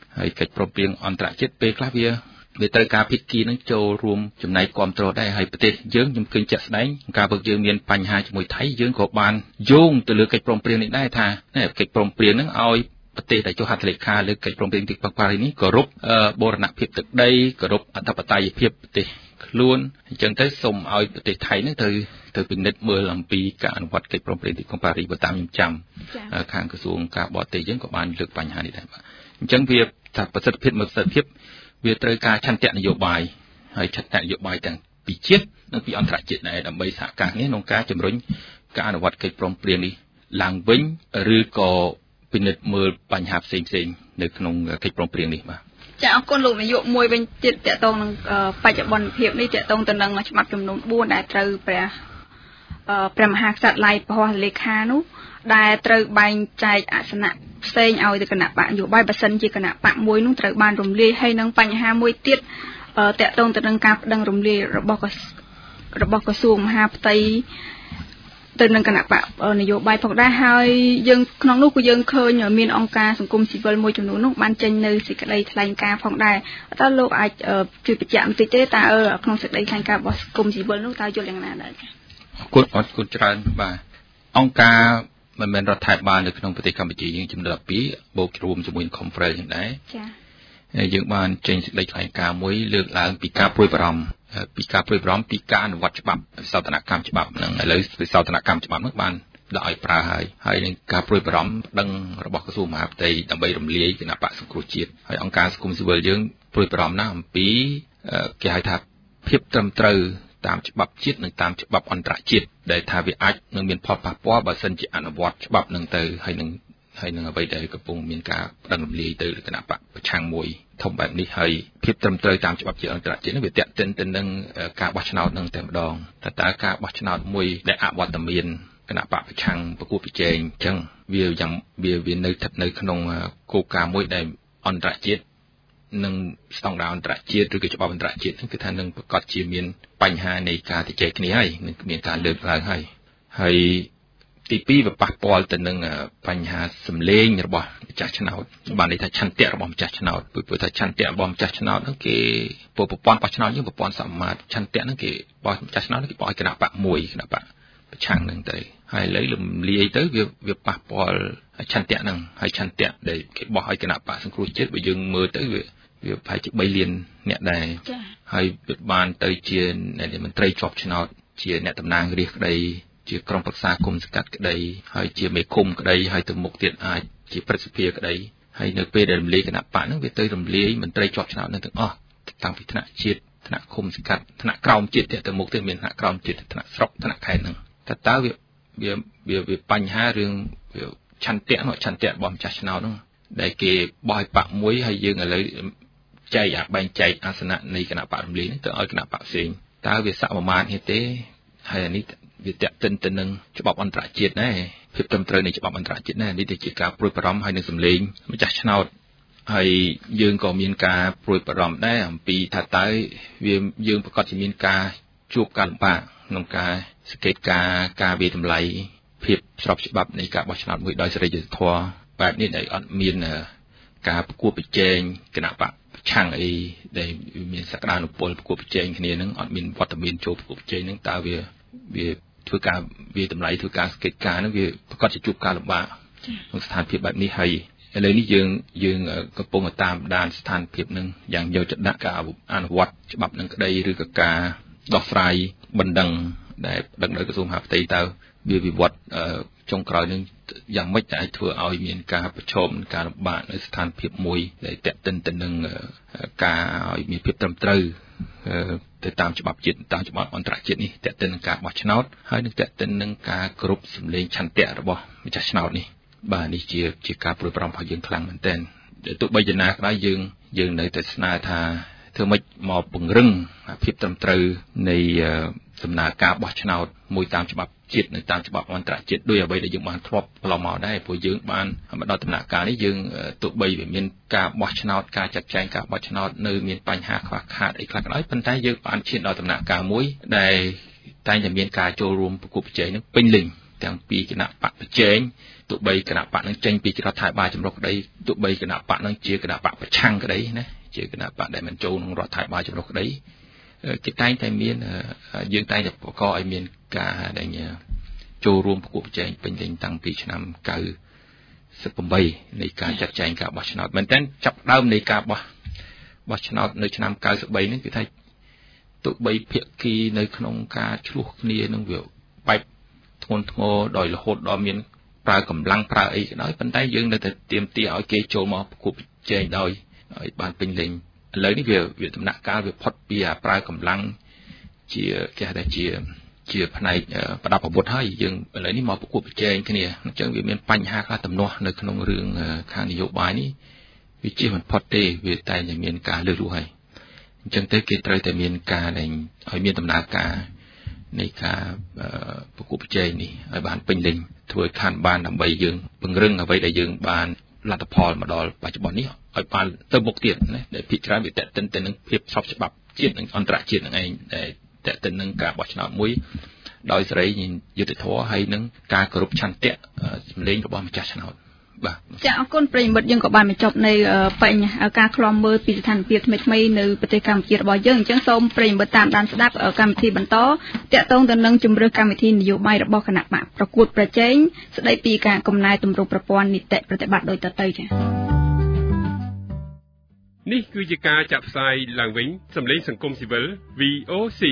ហើយកិច្ចព្រមព្រៀងអន្តរជាតិពេលខ្លះវាវាត្រូវការភាគីនឹងចូលរួមចំណែកគាំទ្រដែរហើយប្រទេសយើងខ្ញុំឃើញជាក់ស្ដែងការពឹកយើងមានបញ្ហាជាមួយថៃយើងក៏បានយោងទៅលើកិច្ចព្រមព្រៀងនេះដែរថាកិច្ចព្រមព្រៀងហ្នឹងឲ្យប្រទេសដែលចុះហត្ថលេខាលើកិច្ចព្រមព្រៀងទីប៉ារីនេះគោរពបូរណភាពទឹកដីគោរពអធិបតេយ្យភាពប្រទេសខ្លួនអញ្ចឹងទៅសូមឲ្យប្រទេសថៃហ្នឹងទៅទៅពិនិត្យមើលអំពីការអនុវត្តកិច្ចព្រមព្រៀងទីប៉ារីបើតាមខ្ញុំចាំខាងក្រសួងការបរទេសយើងក៏បានលើកបញ្ហានេះដែរបាទអញ្ចឹងវាថាប្រសិទ្ធភាពមកប្រសិទ្ធភាពវាត្រូវការឆន្ទៈនយោបាយហើយឆន្ទៈនយោបាយទាំងពីជាតិនិងពីអន្តរជាតិដែរដើម្បីសហការគ្នាក្នុងការជំរុញការអនុវត្តកិច្ចព្រមព្រៀងនេះឡើងវិញឬក៏ពិនិត្យមើលបញ្ហាផ្សេងផ្សេងនៅក្នុងកិច្ចព្រមព្រៀងនេះបាទចាអរគុណលោកនាយកមួយវិញទៀតតកតងនឹងបច្ចុប្បន្នភាពនេះតកតងទៅនឹងច្បាប់ចំនួនបួនដែលត្រូវព្រះព្រះមហាក្សត្រឡៃពហុលេខានោះដែលត្រូវបែងចែកអាសនៈផ្សេងឲ្យទៅគណៈបកនយោបាយបើសិនជាគណៈបកមួយនោះត្រូវបានរំលាយហើយនឹងបញ្ហាមួយទៀតតកតងទៅនឹងការប្តឹងរំលាយរបស់របស់ក្រសួងមហាផ្ទៃទៅនឹងគណៈបកនយោបាយផងដែរហើយយើងក្នុងនោះក៏យើងឃើញមានអង្គការសង្គមស៊ីវិលមួយចំនួននោះបានចេញនៅសេចក្តីថ្លែងការណ៍ផងដែរតើលោកអាចជួយបញ្ជាក់បន្តិចទេតើក្នុងសេចក្តីថ្លែងការណ៍របស់សង្គមស៊ីវិលនោះតើយល់យ៉ាងណាដែរអរគុណអរគុណច្រើនបាទអង្គការមិនមែនរដ្ឋាភិបាលនៅក្នុងប្រទេសកម្ពុជាយើងចំនួនពីរបូករួមជាមួយ Conference យ៉ាងដែរចា៎យើងបានចេញសេចក្តីថ្លែងការណ៍មួយលើកឡើងពីការព្រួយបារម្ភពីការព្រួយបារម្ភពីការអនុវត្តច្បាប់វិសោធនកម្មច្បាប់ហ្នឹងឥឡូវវិសោធនកម្មច្បាប់ហ្នឹងបានដាក់ឲ្យប្រើហើយហើយនឹងការព្រួយបារម្ភដឹងរបស់ក្រសួងមហាផ្ទៃដើម្បីរំលាយគណៈបកសង្គ្រោះជាតិហើយអង្គការសង្គមស៊ីវិលយើងព្រួយបារម្ភណាស់អំពីគេហៅថាភាពត្រឹមត្រូវតាមច្បាប់ជាតិនិងតាមច្បាប់អន្តរជាតិដែលថាវាអាចនឹងមានផលប៉ះពាល់បើសិនជាអនុវត្តច្បាប់នឹងទៅហើយនឹងហើយនឹងអ្វីដែលកំពុងមានការប្តឹងរំលាយទៅគណៈបកប្រឆាំងមួយធំបែបនេះហើយភាពត្រឹមត្រូវតាមច្បាប់ជាតិអន្តរជាតិនេះវាតាក់ទិនទៅនឹងការបោះឆ្នោតនឹងតែម្ដងតើតើការបោះឆ្នោតមួយដែលអវត្តមានគណៈបកប្រឆាំងប្រគួតប្រជែងអញ្ចឹងវាយ៉ាងវាវានៅស្ថិតនៅក្នុងគោលការណ៍មួយដែលអន្តរជាតិនិងស្តង់ដារអន្តរជាតិឬក៏ច្បាប់អន្តរជាតិហ្នឹងគឺថានឹងប្រកាសជាមានបញ្ហានៃការជជែកគ្នាហើយនឹងមានការលើកឡើងហើយហើយទីពីរវាប៉ះពាល់ទៅនឹងបញ្ហាសម្លេងរបស់ម្ចាស់ឆ្នោតបានន័យថាឆន្ទៈរបស់ម្ចាស់ឆ្នោតព្រោះថាឆន្ទៈរបស់ម្ចាស់ឆ្នោតហ្នឹងគេប្រព័ន្ធបោះឆ្នោតយើងប្រព័ន្ធសមាជឆន្ទៈហ្នឹងគេបោះម្ចាស់ឆ្នោតគេបោះឲ្យគណៈបកមួយគណៈបកប្រឆាំងហ្នឹងទៅហើយឥឡូវលំលាយទៅវាវាប៉ះពាល់ឆន្ទៈហ្នឹងហើយឆន្ទៈដែលគេបោះឲ្យគណៈបកសង្គ្រោះជាតិបើយើងមើលទៅវាវាប្រហែលជាបីលានអ្នកដែរហើយវាបានទៅជាមន្ត្រីជាប់ឆ្នោតជាអ្នកតំណាងរាស្ត្រក្តីជាក្រុមប្រឹក្សាគុំសង្កាត់ក្តីហើយជាមេឃុំក្តីហើយទៅមុខទៀតអាចជាព្រឹទ្ធសភាក្តីហើយនៅពេលដែលរំលាយគណៈបកហ្នឹងវាទៅរំលាយមន្ត្រីជាប់ឆ្នោតហ្នឹងទាំងអស់តាំងពីថ្នាក់ជាតិថ្នាក់ឃុំសង្កាត់ថ្នាក់ក្រោមជាតិទៅមុខទៀតមានថ្នាក់ក្រោមជាតិថ្នាក់ស្រុកថ្នាក់ខេត្តហ្នឹងតើតើវាវាវាបញ្ហារឿងឆន្ទៈនោះឆន្ទៈរបស់ម្ចាស់ឆ្នោតហ្នឹងដែលគេបោះឲ្យបកមួយហើយយើងឥឡូវចែកអាបែងចែកអាសនៈនៃគណៈបករំលាយហ្នឹងទៅឲ្យគណៈបកផ្សេងតើវាសកម្មមាត្រទេហើយអានេះវាតាក់ទិនទៅនឹងច្បាប់អន្តរជាតិដែរភាពត្រឹមត្រូវនៃច្បាប់អន្តរជាតិដែរនេះទៅជាការព្រួយបារម្ភហើយនឹងសម្លេងម្ចាស់ឆ្នោតហើយយើងក៏មានការព្រួយបារម្ភដែរអំពីថាតើវាយើងប្រកាសជាមានការជួបការលំបាកក្នុងការសង្កេតការការវាតម្លៃភាពស្របច្បាប់នៃការបោះឆ្នោតមួយដោយសេរីយុត្តិធម៌បែបនេះដែលអត់មានការប្រកួតប្រជែងគណៈបកប្រឆាំងអីដែលមានសក្តានុពលប្រកួតប្រជែងគ្នានឹងអត់មានវត្តមានចូលប្រកួតប្រជែងនឹងតើវាវាធ្វើការវាតម្លៃធ្វើការសង្កេតការនឹងវាប្រកាសជាជួបការលំបាកក្នុងស្ថានភាពបែបនេះហើយឥឡូវនេះយើងយើងកំពុងតាមដានស្ថានភាពនឹងយ៉ាងយកចិត្តដាក់ការអនុវត្តច្បាប់នឹងក្តីឬក៏ការដោះស្រាយបណ្ដឹងដែលដឹកនៅក្រសួងមហាផ្ទៃតើវាវិវត្តចុងក្រោយនឹងយ៉ាងម៉េចដែលធ្វើឲ្យមានការប្រឈមការលំបាកនៅស្ថានភាពមួយដែលតេតិនទៅនឹងការឲ្យមានភាពត្រឹមត្រូវទៅតាមច្បាប់ជាតិតាមច្បាប់អន្តរជាតិនេះតេតិននឹងការបោះឆ្នោតហើយនឹងតេតិននឹងការគ្រប់សម្លេងឆន្ទៈរបស់ម្ចាស់ឆ្នោតនេះបាទនេះជាជាការព្រួយបារម្ភរបស់យើងខ្លាំងមែនទែនទោះបីយ៉ាងណាក៏ដោយយើងយើងនៅតែស្នើថាធ្វើម៉េចមកពង្រឹងភាពត្រឹមត្រូវនៃដំណើរការបោះឆ្នោតមួយតាមច្បាប់ជាតិនិងតាមច្បាប់អន្តរជាតិដោយអ្វីដែលយើងបានធ្លាប់កន្លងមកដែរព្រោះយើងបានមកដល់ដំណាក់កាលនេះយើងទោះបីវាមានការបោះឆ្នោតការចាត់ចែងការបោះឆ្នោតនៅមានបញ្ហាខ្វះខាតអីខ្លះក៏ដោយប៉ុន្តែយើងបានឈានដល់ដំណាក់កាលមួយដែលតែងតែមានការចូលរួមប្រគល់ប្រជែងនឹងពេញលេញទាំងពីគណៈបកប្រជែងទោះបីគណៈបកនឹងចេញពីរដ្ឋាភិបាលចម្រុះក្តីទោះបីគណៈបកនឹងជាគណៈបកប្រឆាំងក្តីណាជាគណៈបកដែលមិនចូលក្នុងរដ្ឋាភិបាលចម្រុះក្តីគេតែងតែមានយើងតែងតែបង្កឲ្យមានការដែលចូលរួមប្រកួតប្រជែងពេញលេញតាំងពីឆ្នាំ九សិប八នៃការចាត់ចែងការបោះឆ្នោតមែនតើចាប់ដើមនៃការបោះបោះឆ្នោតនៅឆ្នាំ九សិប八នេះគឺថាទោះបីភាគីនៅក្នុងការឆ្លោះគ្នានឹងវាបែបធ្ងន់ធ្ងរដោយរហូតដល់មានប្រើកម្លាំងប្រើអីក៏ដោយប៉ុន្តែយើងនៅតែទាមទារឲ្យគេចូលមកប្រកួតប្រជែងដោយឲ្យបានពេញលេញឥឡូវនេះវាវាដំណាក់កាលវាផុតពីប្រើកម្លាំងជាគេហៅថាជាជាផ្នែកប្រដាប់អាវុធហើយយើងឥឡូវនេះមកប្រកួតប្រជែងគ្នាអញ្ចឹងវាមានបញ្ហាខ្លះទំនាស់នៅក្នុងរឿងខាងនយោបាយនេះវាជាមិនផុតទេវាតែតែមានការលើសលួសហើយអញ្ចឹងទៅគេត្រូវតែមានការដែលឲ្យមានដំណើរការនៃការប្រកួតប្រជែងនេះឲ្យបានពេញលេញធ្វើឲ្យខានបានដើម្បីយើងពង្រឹងអ្វីដែលយើងបានលទ្ធផលមកដល់បច្ចុប្បន្ននេះឲ្យបានទៅមុខទៀតណាដែលភាគច្រើនវាតេតិនទៅនឹងភាពស្របច្បាប់ជាតិនិងអន្តរជាតិនឹងឯងដែលតេតិននឹងការបោះឆ្នោតមួយដោយសេរីយុត្តិធម៌ហើយនឹងការគោរពឆន្ទៈសម្លេងរបស់ម្ចាស់ឆ្នោតបាទចាអរគុណប្រិយមិត្តយើងក៏បានបញ្ចប់នៅបញ្ហាការឃ្លាំមើលពីស្ថានភាពថ្មីៗនៅប្រទេសកម្ពុជារបស់យើងអញ្ចឹងសូមប្រិយមិត្តតាមដានស្ដាប់កម្មវិធីបន្តតាក់ទងទៅនឹងជំរឿនកម្មវិធីនយោបាយរបស់គណៈបកប្រកួតប្រជែងស្ដីពីការកំណែទម្រង់ប្រព័ន្ធនីតិប្រតិបត្តិដោយតទៅចានេះគឺជាការចាក់ផ្សាយឡើងវិញសម្លេងសង្គមស៊ីវិល វី អូ ซี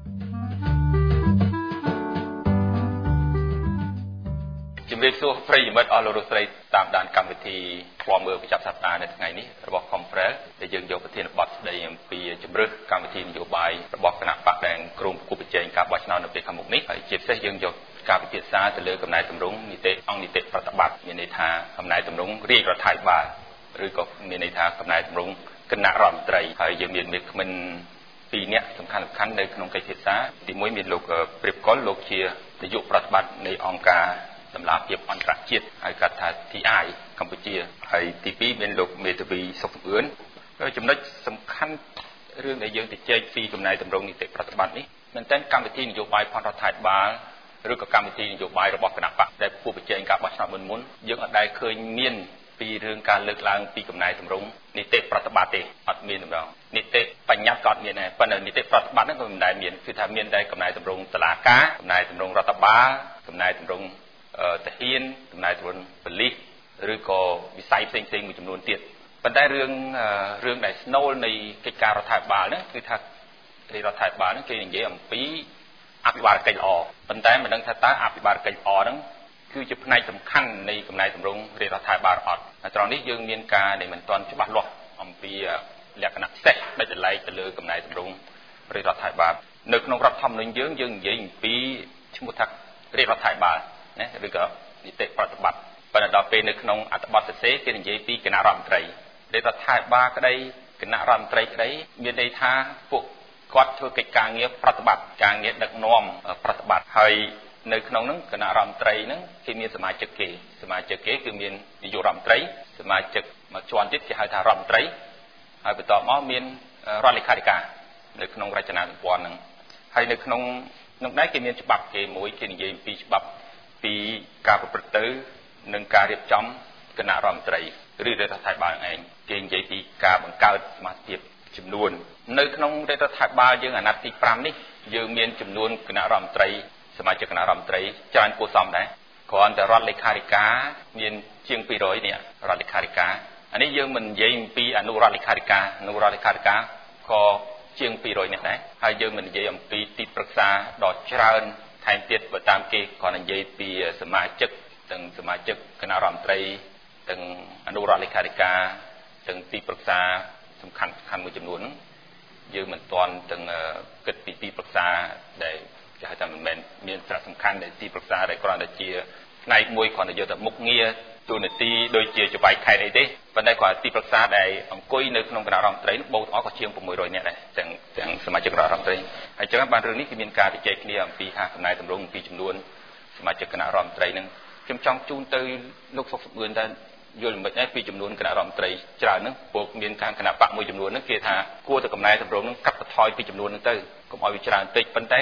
ជំរាបសួរប្រិយមិត្តអស់លោកស្រីតាមដានកម្មវិធីឃ្លាំមើលប្រចាំសប្តាហ៍នៅថ្ងៃនេះរបស់ Confrel ដែលយើងយកប្រធានបទស្ដីអំពីជំរឿនកម្មវិធីនយោបាយរបស់គណៈបកដែលក្រុមប្រគល់ប្រជែងការបោះឆ្នោតនៅពេលខាងមុខនេះហើយជាពិសេសយើងយកការពិភាក្សាទៅលើកំណែទម្រង់នីតិអង្គនីតិប្រតិបត្តិមានន័យថាកំណែទម្រង់រាជរដ្ឋាភិបាលឬក៏មានន័យថាកំណែទម្រង់គណៈរដ្ឋមន្ត្រីហើយយើងមានមេក្មិនពីរនាក់សំខាន់សំខាន់នៅក្នុងកិច្ចពិភាក្សាទីមួយមានលោកព្រៀបកុលលោកជានាយកប្រតិបត្តិនៃអង្គការតម្លាភាពអន្តរជាតិហៅកាត់ថា ទី អាយ កម្ពុជាហើយទីពីរមានលោកមេធាវីសុខសំអឿនចំណុចសំខាន់រឿងដែលយើងទៅជែកពីកំណែទម្រង់នីតិប្រតិបត្តិនេះមែនតើកម្មវិធីនយោបាយផនរដ្ឋាភិបាលឬក៏កម្មវិធីនយោបាយរបស់គណៈបកដែលគួរប្រជែងការបោះឆ្នោតមុនមុនយើងអត់ដែលឃើញមានពីរឿងការលើកឡើងពីកំណែទម្រង់នីតិប្រតិបត្តិទេអត់មានម្ដងនីតិបញ្ញត្តិក៏អត់មានដែរប៉ុន្តែនីតិប្រតិបត្តិហ្នឹងក៏មិនដែលមានគឺថាមានតែកំណែទម្រង់តុលាការកំណែទម្រង់រដ្ឋបាលកំណែទម្រង់ទាហានកំណែទម្រង់ប៉ូលីសឬក៏វិស័យផ្សេងផ្សេងមួយចំនួនទៀតប៉ុន្តែរឿងរឿងដែលស្នូលនៃកិច្ចការរដ្ឋាភិបាលហ្នឹងគឺថារដ្ឋាភិបាលហ្នឹងគេនិយាយអំពីអភិបាលកិច្ចល្អប៉ុន្តែមិនដឹងថាតើអភិបាលកិច្ចល្អហ្នឹងគឺជាផ្នែកសំខាន់នៃកំណែទម្រង់រដ្ឋាភិបាលអត់ត្រង់នេះយើងមានការដែលមិនទាន់ច្បាស់លាស់អំពីលក្ខណៈពិសេសដែលតម្លៃទៅលើកំណែទម្រង់រដ្ឋាភិបាលនៅក្នុងរដ្ឋធម្មនុញ្ញយើងយើងនិយាយអំពីឈ្មោះថារដ្ឋាភិបាលណាឬក៏នីតិប្រតិបត្តិប៉ុន្តែដល់ពេលនៅក្នុងអត្ថបទសរសេរគេនិយាយពីគណៈរដ្ឋមន្ត្រីរដ្ឋាភិបាលក្តីគណៈរដ្ឋមន្ត្រីក្តីមានន័យថាពួកគាត់ធ្វើកិច្ចការងារប្រតិបត្តិការងារដឹកនាំប្រតិបត្តិហើយនៅក្នុងហ្នឹងគណៈរដ្ឋមន្ត្រីហ្នឹងគេមានសមាជិកគេសមាជិកគេគឺមាននាយករដ្ឋមន្ត្រីសមាជិកមួយជាន់ទៀតគេហៅថារដ្ឋមន្ត្រីហើយបន្ទាប់មកមានរដ្ឋលេខាធិការនៅក្នុងរចនាសម្ព័ន្ធហ្នឹងហើយនៅក្នុងក្នុងដែរគេមានច្បាប់គេមួយគេនិយាយពីច្បាប់ពីការប្រព្រឹត្តទៅនិងការរៀបចំគណៈរដ្ឋមន្ត្រីឬរដ្ឋាភិបាលឯងគេនិយាយពីការបង្កើតសមាជិកចំនួននៅក្នុងរដ្ឋាភិបាលយើងអាណត្តិទីប្រាំនេះយើងមានចំនួនគណៈរដ្ឋមន្ត្រីសមាជិកគណៈរដ្ឋមន្ត្រីច្រើនគួរសមដែរគ្រាន់តែរដ្ឋលេខាធិការមានជាងពីររយនាក់រដ្ឋលេខាធិការអានេះយើងមិននិយាយអំពីអនុរដ្ឋលេខាធិការអនុរដ្ឋលេខាធិការក៏ជាងពីររយនាក់ដែរហើយយើងមិននិយាយអំពីទីប្រឹក្សាដ៏ច្រើនថែមទៀតបើតាមគេគាត់និយាយពីសមាជិកទាំងសមាជិកគណៈរដ្ឋមន្ត្រីទាំងអនុរដ្ឋលេខាធិការទាំងទីប្រឹក្សាសំខាន់សំខាន់មួយចំនួនយើងមិនទាន់ទាំងគិតពីទីប្រឹក្សាដែលគេហៅថាមិនមែនមានសារៈសំខាន់ដែលទីប្រឹក្សាដែលគ្រាន់តែជាផ្នែកមួយគ្រាន់តែយកតែមុខងារទូនាទីដូចជាចវាយខេត្តអីទេប៉ុន្តែគ្រាន់តែទីប្រឹក្សាដែលអង្គុយនៅក្នុងគណៈរដ្ឋមន្ត្រីនោះបូកទាំងអស់ក៏ជាង៦រយនាក់ដែរទាំងទាំងសមាជិកគណៈរដ្ឋមន្ត្រីហើយចឹងបានរឿងនេះគឺមានការជជែកគ្នាអំពីថាកំណែទម្រង់ពីចំនួនសមាជិកគណៈរដ្ឋមន្ត្រីនឹងខ្ញុំចង់ជូនទៅលោកសុខសម្បឿនថាយល់មិនដែរពីចំនួនគណៈរដ្ឋមន្ត្រីច្រើនហ្នឹងព្រោះមានការគណៈបកមួយចំនួនហ្នឹងគេថាគួរតែកំណែទម្រង់ហ្នឹងកាត់បន្ថយពីចំនួនហ្នឹងទៅកុំឲ្យវាច្រើនពេកប៉ុន្តែ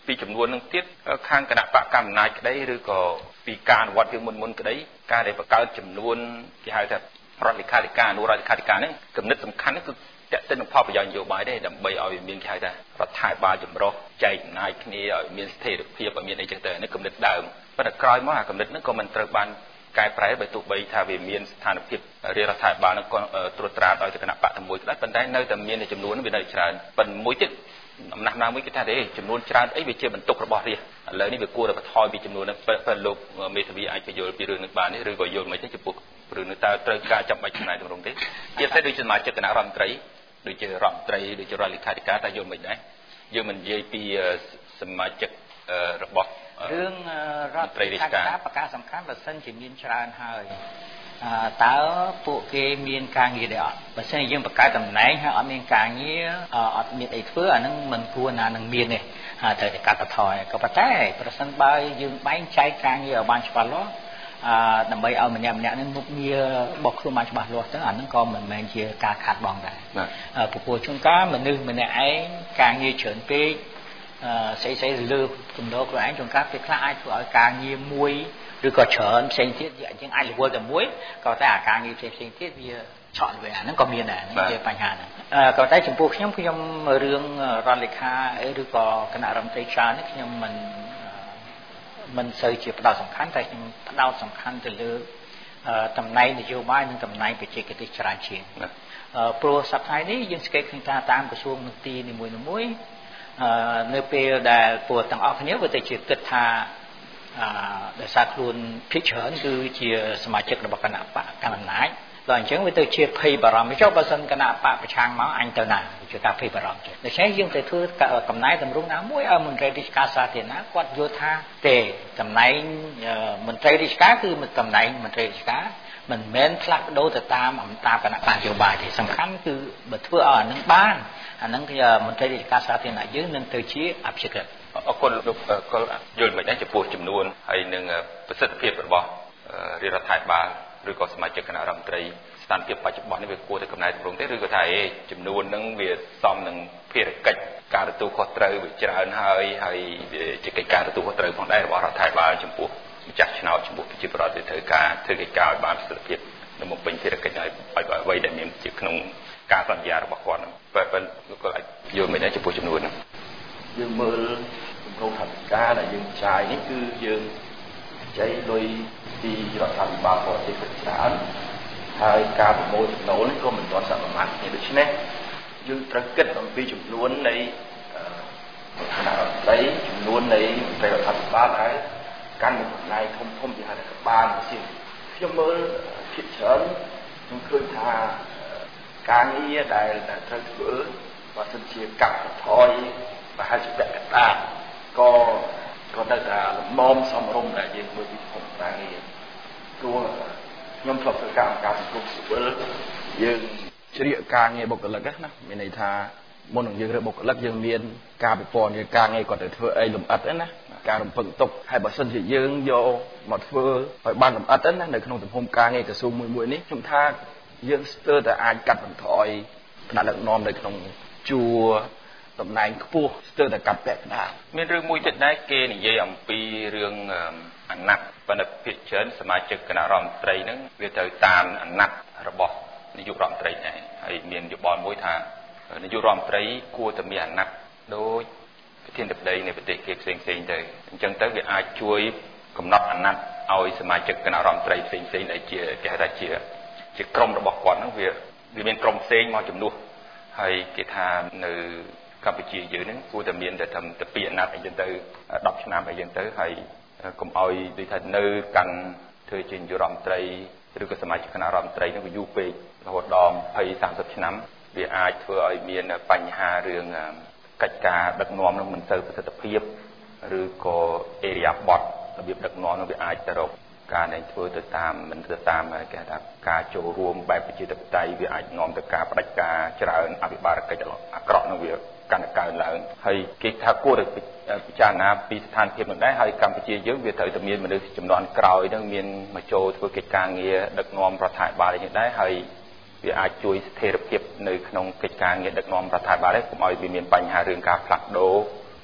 ពីចំនួននឹងទៀតខាងគណៈបកកណ្ដាលអំណាចក្តីឬក៏ពីការអនុវត្តយើងមុនមុនក្តីការដែលបង្កើតចំនួនគេហៅថារដ្ឋលេខាធិការអនុរដ្ឋលេខាធិការហ្នឹងគំនិតសំខាន់គឺតេតិនផលប្រយោជន៍នយោបាយទេដើម្បីឲ្យមានគេហៅថារដ្ឋាភិបាលចម្រុះចែកអំណាចគ្នាឲ្យមានស្ថិរភាពឲ្យមានអីចឹងទៅនេះគំនិតដើមប៉ុន្តែក្រោយមកអាគំនិតហ្នឹងក៏មិនត្រូវបានកែប្រែបើទោះបីថាវាមានស្ថានភាពរាជរដ្ឋាភិបាលហ្នឹងក៏ត្រួតត្រាដោយគណៈបកតែមួយក្តីប៉ុន្តែនៅតែមានចំនួនវានៅច្រើនប៉ុន្តែមួយទៀតអំណះណាមួយគេថាទេចំនួនច្រើនអីវាជាបន្ទុករបស់រាជឥឡូវនេះវាគួរតែបន្ថយពីចំនួនហ្នឹងបើលោកមេធាវីអាចបញ្យល់ពីរឿងនេះបាននេះឬក៏យល់មិនទេចំពោះរឿងនេះតើត្រូវការចាំបាច់ចំណាយទម្រង់ទេជាពិសេសដូចសមាជិកគណៈរដ្ឋមន្ត្រីដូចជារដ្ឋមន្ត្រីដូចជារដ្ឋលេខាធិការតើយល់មិនដែរយើងមិននិយាយពីសមាជិករបស់រឿងរដ្ឋលេខាធិការប្រការសំខាន់បើសិនជាមានច្រើនហើយតើពួកគេមានការងារដែរអត់បើសិនជាយើងបង្កើតតំណែងហើយអត់មានការងារអត់មានអីធ្វើអានឹងមិនគួរណានឹងមានទេត្រូវតែកាត់បន្ថយក៏ប៉ុន្តែប្រសិនបើយើងបែងចែកការងារឲ្យបានច្បាស់លាស់អឺដើម្បីឲ្យម្នាក់ម្នាក់នឹងមុខងាររបស់ខ្លួនបានច្បាស់លាស់ទៅអានឹងក៏មិនមែនជាការខាតបង់ដែរពពួកជួនកាលមនុស្សម្នាក់ឯងការងារច្រើនពេកអឺស្អីស្អីលើគំនិតខ្លួនឯងជួនកាលពេលខ្លះអាចធ្វើឲ្យការងារមួយឬក៏ច្រើនផ្សេងទៀតយើងអាចរវល់តែមួយក៏តែអាការងារផ្សេងផ្សេងទៀតវាឆក់វាអាហ្នឹងក៏មានដែរនេះជាបញ្ហាហ្នឹងក៏តែចំពោះខ្ញុំខ្ញុំរឿងរដ្ឋលេខាឬក៏គណៈរដ្ឋមន្ត្រីច្រើននេះខ្ញុំមិនមិនសូវជាផ្ដោតសំខាន់តែខ្ញុំផ្ដោតសំខាន់ទៅលើតំណែងនយោបាយនិងតំណែងបច្ចេកទេសច្រើនជាងព្រោះសប្តាហ៍នេះយើងស្កេតឃើញថាតាមក្រសួងមន្ទីរនីមួយៗនៅពេលដែលពួកទាំងអស់គ្នាវាទៅជាគិតថាអឺដោយសារខ្លួនភិកច្រើនគឺជាសមាជិករបស់គណៈបកកណ្ដាលអំណាចដល់អញ្ចឹងវាទៅជាភ័យបារម្ភចុះបើសិនគណៈបកប្រឆាំងមកអញទៅណាជាការភ័យបារម្ភចឹងដូច្នេះយើងទៅធ្វើកំណែតម្រង់ណាមួយឲ្យមន្ត្រីរាជការសាធារណៈគាត់យល់ថាទេតំណែងមន្ត្រីរាជការគឺតំណែងមន្ត្រីរាជការមិនមែនផ្លាស់ប្ដូរទៅតាមតាមគណៈបកនយោបាយទេសំខាន់គឺបើធ្វើឲ្យអានឹងបានអានឹងគឺមន្ត្រីរាជការសាធារណៈយើងនឹងទៅជាអភិក្រិតអរគុណលោកកុលយល់មិនដែរចំពោះចំនួនហើយនឹងប្រសិទ្ធភាពរបស់រាជរដ្ឋាភិបាលឬក៏សមាជិកគណៈរដ្ឋមន្ត្រីស្ថានភាពបច្ចុប្បន្ននេះវាគួរតែកំណែតម្រង់ទេឬក៏ថាអេចំនួនហ្នឹងវាសមនឹងភារកិច្ចការទទួលខុសត្រូវវាច្រើនហើយហើយជាកិច្ចការទទួលខុសត្រូវផងដែររបស់រដ្ឋាភិបាលចំពោះម្ចាស់ឆ្នោតចំពោះប្រជាពលរដ្ឋដែលត្រូវការធ្វើកិច្ចការឲ្យបានប្រសិទ្ធភាពនិងបំពេញភារកិច្ចឲ្យអ្វីដែលមានជាក្នុងការសន្យារបស់គាត់ហ្នឹងបើបើលោកក៏អាចយល់មិនដែរចំពោះចំនួនហ្នឹងយើងមើលគម្រោងថវិកាដែលយើងចាយនេះគឺយើងចៃលុយពីរដ្ឋាភិបាលបរទេសច្រើនហើយការប្រមូលចំណូលនេះក៏មិនទាន់សមត្ថភាពដូច្នេះយើងត្រូវគិតអំពីចំនួននៃគណៈរដ្ឋមន្ត្រីចំនួននៃមន្ត្រីរដ្ឋាភិបាលហើយកាន់តំណែងធំធំជាហៅថាបានជាខ្ញុំមើលភាគច្រើនខ្ញុំឃើញថាការងារដែលត្រូវធ្វើបើសិនជាកាត់បន្ថយមហាជាពាក់កណ្ដាលក៏ក៏នៅតែលំមសមរម្យដែលយើងមើលពីធំការងារព្រោះខ្ញុំធ្លាប់ធ្វើការអង្គការសង្គមស៊ីវិលយើងជ្រៀកការងារបុគ្គលិកណាមានន័យថាមុននឹងយើងរើបុគ្គលិកយើងមានការពិពណ៌នាការងារគាត់ទៅធ្វើអីលំអិតណាការរំពឹងទុកហើយបើសិនជាយើងយកមកធ្វើឲ្យបានលំអិតណានៅក្នុងទំហំការងារក្រសួងមួយមួយនេះខ្ញុំថាយើងស្ទើរតែអាចកាត់បន្ថយថ្នាក់ដឹកនាំនៅក្នុងជួរតំណែងខ្ពស់ស្ទើរតែកាត់ពាក់កណ្ដាលមានរឿងមួយទៀតដែរគេនិយាយអំពីរឿងអាណត្តិបណ្ឌិតភិកច្រើនសមាជិកគណៈរដ្ឋមន្ត្រីហ្នឹងវាត្រូវតាមអាណត្តិរបស់នាយករដ្ឋមន្ត្រីដែរហើយមានយោបល់មួយថានាយករដ្ឋមន្ត្រីគួរតែមានអាណត្តិដូចប្រធានាធិបតីនៃប្រទេសគេផ្សេងផ្សេងទៅអញ្ចឹងទៅវាអាចជួយកំណត់អាណត្តិឲ្យសមាជិកគណៈរដ្ឋមន្ត្រីផ្សេងផ្សេងដែលជាគេហៅថាជាជាក្រុមរបស់គាត់ហ្នឹងវាវាមានក្រុមផ្សេងមកជំនួសហើយគេថានៅកម្ពុជាយើងហ្នឹងគួរតែមានតែតែពីអាណត្តិអីចឹងទៅដប់ឆ្នាំអីចឹងទៅហើយកុំឲ្យដូចថានៅកាន់ធ្វើជានាយករដ្ឋមន្ត្រីឬក៏សមាជិកគណៈរដ្ឋមន្ត្រីហ្នឹងវាយូរពេករហូតដល់ยี่สิบ สามสิบឆ្នាំវាអាចធ្វើឲ្យមានបញ្ហារឿងកិច្ចការដឹកនាំនឹងមិនសូវប្រសិទ្ធភាពឬក៏អេរីយ៉ាបតរបៀបដឹកនាំនឹងវាអាចទៅរកការដែលធ្វើទៅតាមមិនទៅតាមគេថាការចូលរួមបែបប្រជាធិបតេយ្យវាអាចនាំទៅការបដិការច្រើនអភិបាលកិច្ចអាក្រក់នឹងវាកាន់តែកើនឡើងហើយគេថាគួរតែពិចារណាពីស្ថានភាពនឹងដែរហើយកម្ពុជាយើងវាត្រូវតែមានមនុស្សចំនួនក្រោយនឹងមានមកចូលធ្វើកិច្ចការងារដឹកនាំរដ្ឋាភិបាលយ៉ាងដែរហើយវាអាចជួយស្ថិរភាពនៅក្នុងកិច្ចការងារដឹកនាំរដ្ឋាភិបាលដែរកុំឲ្យវាមានបញ្ហារឿងការផ្លាស់ប្ដូរ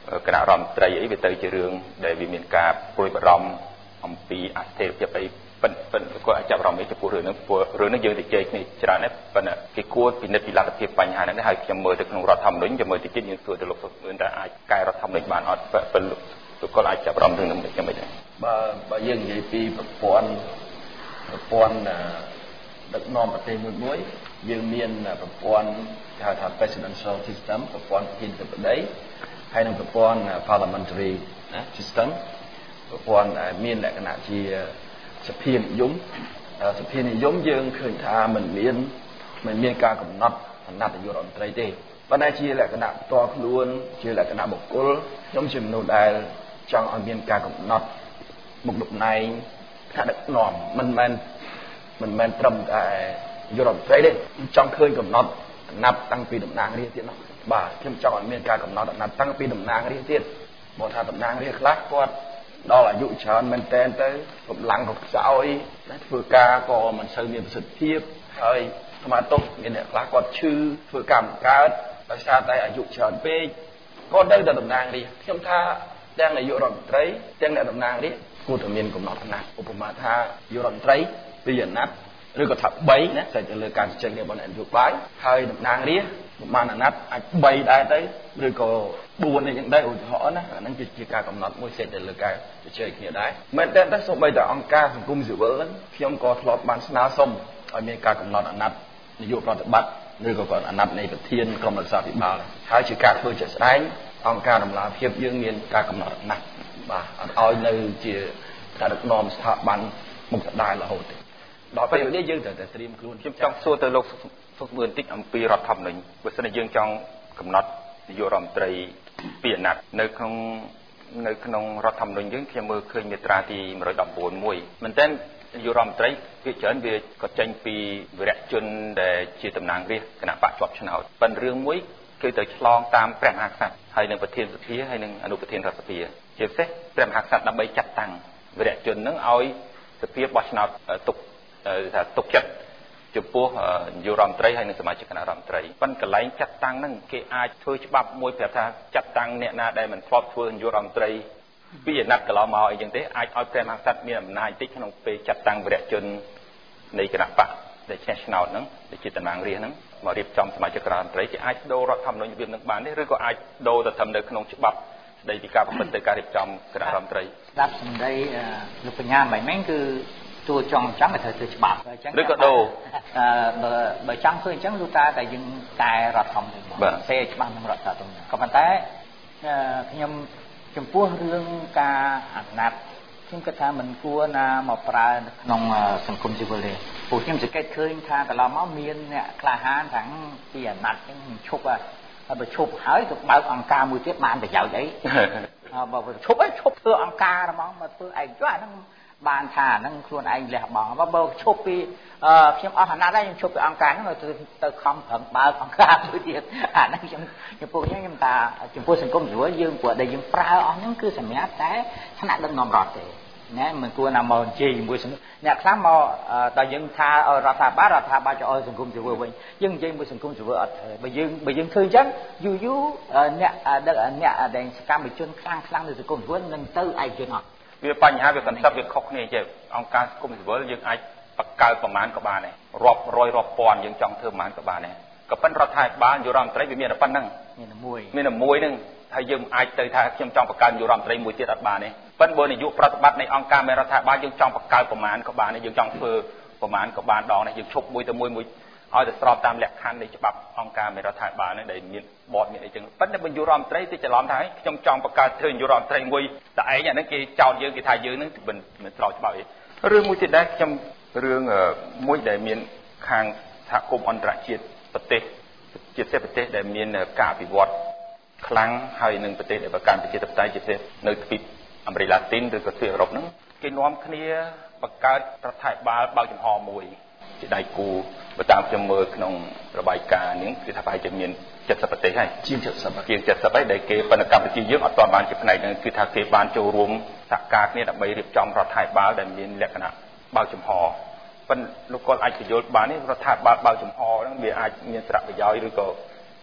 គណៈរដ្ឋមន្ត្រីអីវាទៅជារឿងដែលវាមានការព្រួយបារម្ភអំពីអស្ថិរភាពអីប៉ុន្តែគាត់អាចចាប់អារម្មណ៍អីចំពោះរឿងហ្នឹងព្រោះរឿងហ្នឹងយើងទៅជែកគ្នាច្រើនណាស់ប៉ុន្តែគេគួរពិនិត្យពីលទ្ធភាពបញ្ហាហ្នឹងហើយខ្ញុំមើលទៅក្នុងរដ្ឋធម្មនុញ្ញចាំមើលតិចទៀតយើងសួរទៅលោកសុខឿនថាអាចកែរដ្ឋធម្មនុញ្ញបានអត់ប៉ុន្តែលោកគាត់អាចចាប់អារម្មណ៍រឿងហ្នឹងខ្ញុំមិនដឹងបើបើយើងនិយាយពីប្រព័ន្ធប្រព័ន្ធដឹកនាំប្រទេសមួយមួយយើងមានប្រព័ន្ធគេហៅថា presidential system ប្រព័ន្ធប្រធានាធិបតីហើយនិងប្រព័ន្ធ parliamentary system ប្រព័ន្ធមានលក្ខណៈជាសភានិយមសភានិយមយើងឃើញថាมันមានมันមានការកំណត់អាណត្តិនាយករដ្ឋមន្ត្រីទេប៉ុន្តែជាលក្ខណៈផ្ទាល់ខ្លួនជាលក្ខណៈបុគ្គលខ្ញុំជាមនុស្សដែលចង់ឲ្យមានការកំណត់មុខតំណែងថ្នាក់ដឹកនាំមិនមែនមិនមែនត្រឹមតែនាយករដ្ឋមន្ត្រីទេចង់ឃើញកំណត់អាណត្តិតាំងពីតំណាងរាស្ត្រទៀតនោះបាទខ្ញុំចង់ឲ្យមានការកំណត់អាណត្តិតាំងពីតំណាងរាស្ត្រទៀតមកថាតំណាងរាស្ត្រខ្លះគាត់ដល់អាយុច្រើនមែនតែនទៅកម្លាំងក៏ខ្សោយធ្វើការក៏មិនសូវមានប្រសិទ្ធភាពហើយស្មារតីមានអ្នកខ្លះគាត់ឈឺធ្វើកម្មកើតដោយសារតែអាយុច្រើនពេកគាត់នៅតែតំណាងរាស្ត្រខ្ញុំថាទាំងនាយករដ្ឋមន្ត្រីទាំងអ្នកតំណាងរាស្ត្រគួរតែមានកំណត់អាណត្តិឧបមាថានាយករដ្ឋមន្ត្រីពីរអាណត្តិឬក៏ថាបីណាតែទៅលើការជជែកគ្នារបស់អ្នកនយោបាយហើយតំណាងរាស្ត្រប្រមាណអាណត្តិអាចបីដែរទៅឬក៏បួននេះយ៉ាងដែរឧទាហរណ៍ណាអាហ្នឹងជាការកំណត់មួយសេតទៅលើការជជែកគ្នាដែរមែនតើតែសូម្បីតែអង្គការសង្គមស៊ីវិលខ្ញុំក៏ធ្លាប់បានស្នើសុំឲ្យមានការកំណត់អាណត្តិនាយកប្រតិបត្តិឬក៏អាណត្តិនៃប្រធានក្រុមរដ្ឋាភិបាលហើយជាការធ្វើជាក់ស្ដែងអង្គការដំណាភិបយើងមានការកំណត់អាណត្តិបាទអត់ឲ្យនៅជាការដឹកនាំស្ថាប័នមុខដដែលរហូតទេដល់ពេលនេះយើងត្រូវតែត្រៀមខ្លួនខ្ញុំចង់សួរទៅលោកសុខឿនបន្តិចអំពីរដ្ឋធម្មនុញ្ញបើសិនជាយើងចង់កំណត់នាយករដ្ឋមន្ត្រីពីរអាណត្តិនៅក្នុងនៅក្នុងរដ្ឋធម្មនុញ្ញយើងខ្ញុំមើលឃើញមាត្រាទីone nineteenមួយមែនតើនាយករដ្ឋមន្ត្រីវាច្រើនវាក៏ចេញពីវីរៈជនដែលជាតំណាងរាស្ត្រគណៈបកជាប់ឆ្នោតប៉ុន្តែរឿងមួយគឺទៅឆ្លងតាមព្រះមហាក្សត្រហើយនឹងប្រធានសភាហើយនឹងអនុប្រធានរដ្ឋសភាជាពិសេសព្រះមហាក្សត្រដើម្បីចាត់តាំងវីរៈជននឹងឲ្យសភាបោះឆ្នោតទុកថាទុកចិត្តចំពោះនាយករដ្ឋមន្ត្រីហើយនិងសមាជិកគណៈរដ្ឋមន្ត្រីប៉ុន្តែកន្លែងចាត់តាំងហ្នឹងគេអាចធ្វើច្បាប់មួយប្រាប់ថាចាត់តាំងអ្នកណាដែលមិនធ្លាប់ធ្វើនាយករដ្ឋមន្ត្រីពីអាណត្តិកន្លងមកអីចឹងទេអាចឲ្យព្រះមហាក្សត្រមានអំណាចតិចក្នុងពេលចាត់តាំងវីរៈជននៃគណៈបកដែលឈ្នះឆ្នោតហ្នឹងដែលជាតំណាងរាស្ត្រហ្នឹងមករៀបចំសមាជិករដ្ឋមន្ត្រីគេអាចដូររដ្ឋធម្មនុញ្ញរបៀបហ្នឹងបានទេឬក៏អាចដូរទៅត្រឹមនៅក្នុងច្បាប់ស្ដីពីការប្រព្រឹត្តទៅការរៀបចំគណៈរដ្ឋមន្ត្រីស្ដាប់សម្ដីលោកបញ្ញាមិនមែនគឺទួចង់ចាំឲ្យធ្វើច្បាប់អញ្ចឹងឬក៏ដូរបើបើចង់ធ្វើអញ្ចឹងគឺតែតែយើងកែរដ្ឋធម្មនុញ្ញផ្សេងច្បាប់នឹងរដ្ឋធម្មនុញ្ញក៏ប៉ុន្តែខ្ញុំចំពោះរឿងការអាណត្តិខ្ញុំគិតថាមិនគួរណាមកប្រើក្នុងសង្គមស៊ីវិលទេព្រោះខ្ញុំសង្កេតឃើញថាកន្លងមកមានអ្នកក្លាហានទាំងពីអាណត្តិហ្នឹងឈប់ហើយបើឈប់ហើយទៅបើកអង្គការមួយទៀតបានប្រយោជន៍អីបើឈប់ហើយឈប់ធ្វើអង្គការហ្មងមកធ្វើឯងចុះអាហ្នឹងបានថាហ្នឹងខ្លួនឯងលះបង់បើបើឈប់ពីខ្ញុំអស់អាណត្តិហើយខ្ញុំឈប់ពីអង្គការហ្នឹងទៅទៅខំប្រឹងបើកអង្គការមួយទៀតអាហ្នឹងខ្ញុំចំពោះខ្ញុំខ្ញុំថាចំពោះសង្គមស៊ីវិលយើងព្រោះដែលយើងប្រើអស់ហ្នឹងគឺសម្រាប់តែថ្នាក់ដឹកនាំរដ្ឋទេណាមិនគួរណាមកនិយាយជាមួយអ្នកខ្លះមកដល់យើងថាឲ្យរដ្ឋាភិបាលរដ្ឋាភិបាលchoឲ្យសង្គមស៊ីវិលវិញយើងនិយាយមួយសង្គមស៊ីវិលអត់ត្រូវបើយើងបើយើងធ្វើអញ្ចឹងយូរយូរអ្នកដឹកអ្នកដែលសកម្មជនខ្លាំងខ្លាំងនៅសង្គមស៊ីវិលនឹងទៅឯកជនអត់វាបញ្ហាវាកន្សឹបវាខុសគ្នាចេះអង្គការសង្គមស៊ីវិលយើងអាចបង្កើតប្រមាណក៏បានដែររាប់រយរាប់ពាន់យើងចង់ធ្វើប្រមាណក៏បានដែរក៏ប៉ុន្តែរដ្ឋាភិបាលនាយករដ្ឋមន្ត្រីវាមានតែប៉ុណ្្នឹងមានតែមួយមានតែមួយហ្នឹងហើយយើងអាចទៅថាខ្ញុំចង់បង្កើតនាយករដ្ឋមន្ត្រីមួយទៀតអត់បានទេប៉ុន្តែបើនាយកប្រតិបត្តិនៃអង្គការមេរដ្ឋាភិបាលយើងចង់បង្កើតប្រមាណក៏បានដែរយើងចង់ធ្វើប្រមាណក៏បានដងដែរយើងឈប់មួយទៅមួយមួយឲ្យទៅស្របតាមលក្ខខណ្ឌនៃច្បាប់អង្គការមេរដ្ឋាភិបាលហ្នឹងដែលមានបទមានអីចឹងប៉ុន្តែបើនាយករដ្ឋមន្ត្រីទៅច្រឡំថាខ្ញុំចង់បង្កើតធ្វើនាយករដ្ឋមន្ត្រីមួយតែឯងអាហ្នឹងគេចោទយើងគេថាយើងហ្នឹងមិនមិនស្របច្បាប់ទេរឿងមួយទៀតដែរខ្ញុំរឿងមួយដែលមានខាងសហគមន៍អន្តរជាតិប្រទេសជាពិសេសប្រទេសដែលមានការអភិវឌ្ឍខ្លាំងហើយនឹងប្រទេសដែលប្រកាន់ប្រជាធិបតេយ្យជាពិសេសនៅទ្វីបអាមេរិកឡាទីនឬក៏ទ្វីបអឺរ៉ុបហ្នឹងគេនាំគ្នាបង្កើតរដ្ឋាភិបាលបើកចំហមួយជាដៃគូបើតាមខ្ញុំមើលក្នុងរបាយការណ៍នេះគឺថាប្រហែលជាមានseventyប្រទេសហើយជាងseventy ជាងseventyហើយដែលគេប៉ុន្តែកម្ពុជាយើងអត់ទាន់បានជាផ្នែកហ្នឹងគឺថាគេបានចូលរួមសហការគ្នាដើម្បីរៀបចំរដ្ឋាភិបាលដែលមានលក្ខណៈបើកចំហប៉ុន្តែលោកគាត់អាចបញ្យល់បាននេះរដ្ឋាភិបាលបើកចំហហ្នឹងវាអាចមានសារៈប្រយោជន៍ឬក៏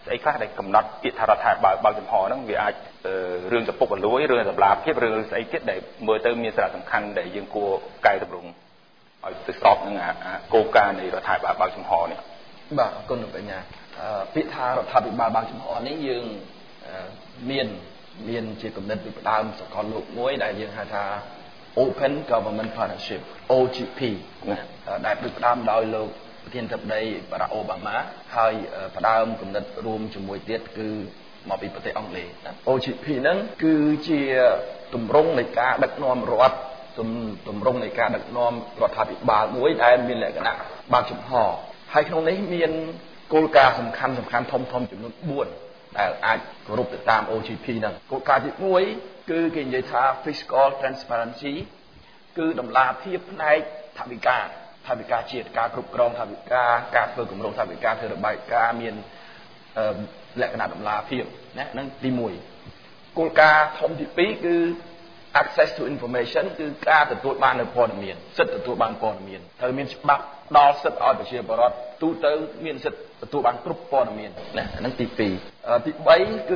ស្អីខ្លះដែលកំណត់ពាក្យថារដ្ឋាភិបាលបើកចំហហ្នឹងវាអាចរឿងចំពុកបលួយរឿងសម្លាប់ភាពរឿងស្អីទៀតដែលមើលទៅមានសារៈសំខាន់ដែលយើងគួរកែតម្រង់ឲ្យទៅស្របនឹងគោលការណ៍នៃរដ្ឋាភិបាលបើកចំហនេះបាទអរគុណលោកបញ្ញាពាក្យថារដ្ឋាភិបាលបើកចំហនេះយើងមានមានជាគំនិតពីដើមសកលលោកមួយដែលយើងហៅថា Open Government Partnership អូ ជី พี ណាដែលផ្ដើមដោយលោកប្រធានាធិបតីបារ៉ាក់អូបាម៉ាហើយផ្ដើមគំនិតរួមជាមួយទៀតគឺមកពីប្រទេសអង់គ្លេស អូ ជី พี ហ្នឹងគឺជាទម្រង់នៃការដឹកនាំរដ្ឋទម្រង់នៃការដឹកនាំរដ្ឋាភិបាលមួយដែលមានលក្ខណៈបើកចំហហើយក្នុងនេះមានគោលការណ៍សំខាន់សំខាន់ធំធំចំនួនបួនដែលអាចគោរពទៅតាម អូ ជី พี ហ្នឹងគោលការណ៍ទីមួយគឺគេនិយាយថា fiscal transparency គឺតម្លាភាពផ្នែកថវិកាថវិកាជាតិការគ្រប់គ្រងថវិកាការធ្វើគម្រោងថវិកាធ្វើរបាយការណ៍មានលក្ខណៈតម្លាភាពណាហ្នឹងទីមួយគោលការណ៍ធំទីពីរគឺ access to information គឺការទទួលបាននូវព័ត៌មានសិទ្ធិទទួលបានព័ត៌មានត្រូវមានច្បាប់ដល់សិទ្ធិឲ្យប្រជាពលរដ្ឋទូទៅមានសិទ្ធិទទួលបានគ្រប់ព័ត៌មានណាហ្នឹងទីពីរទីបីគឺ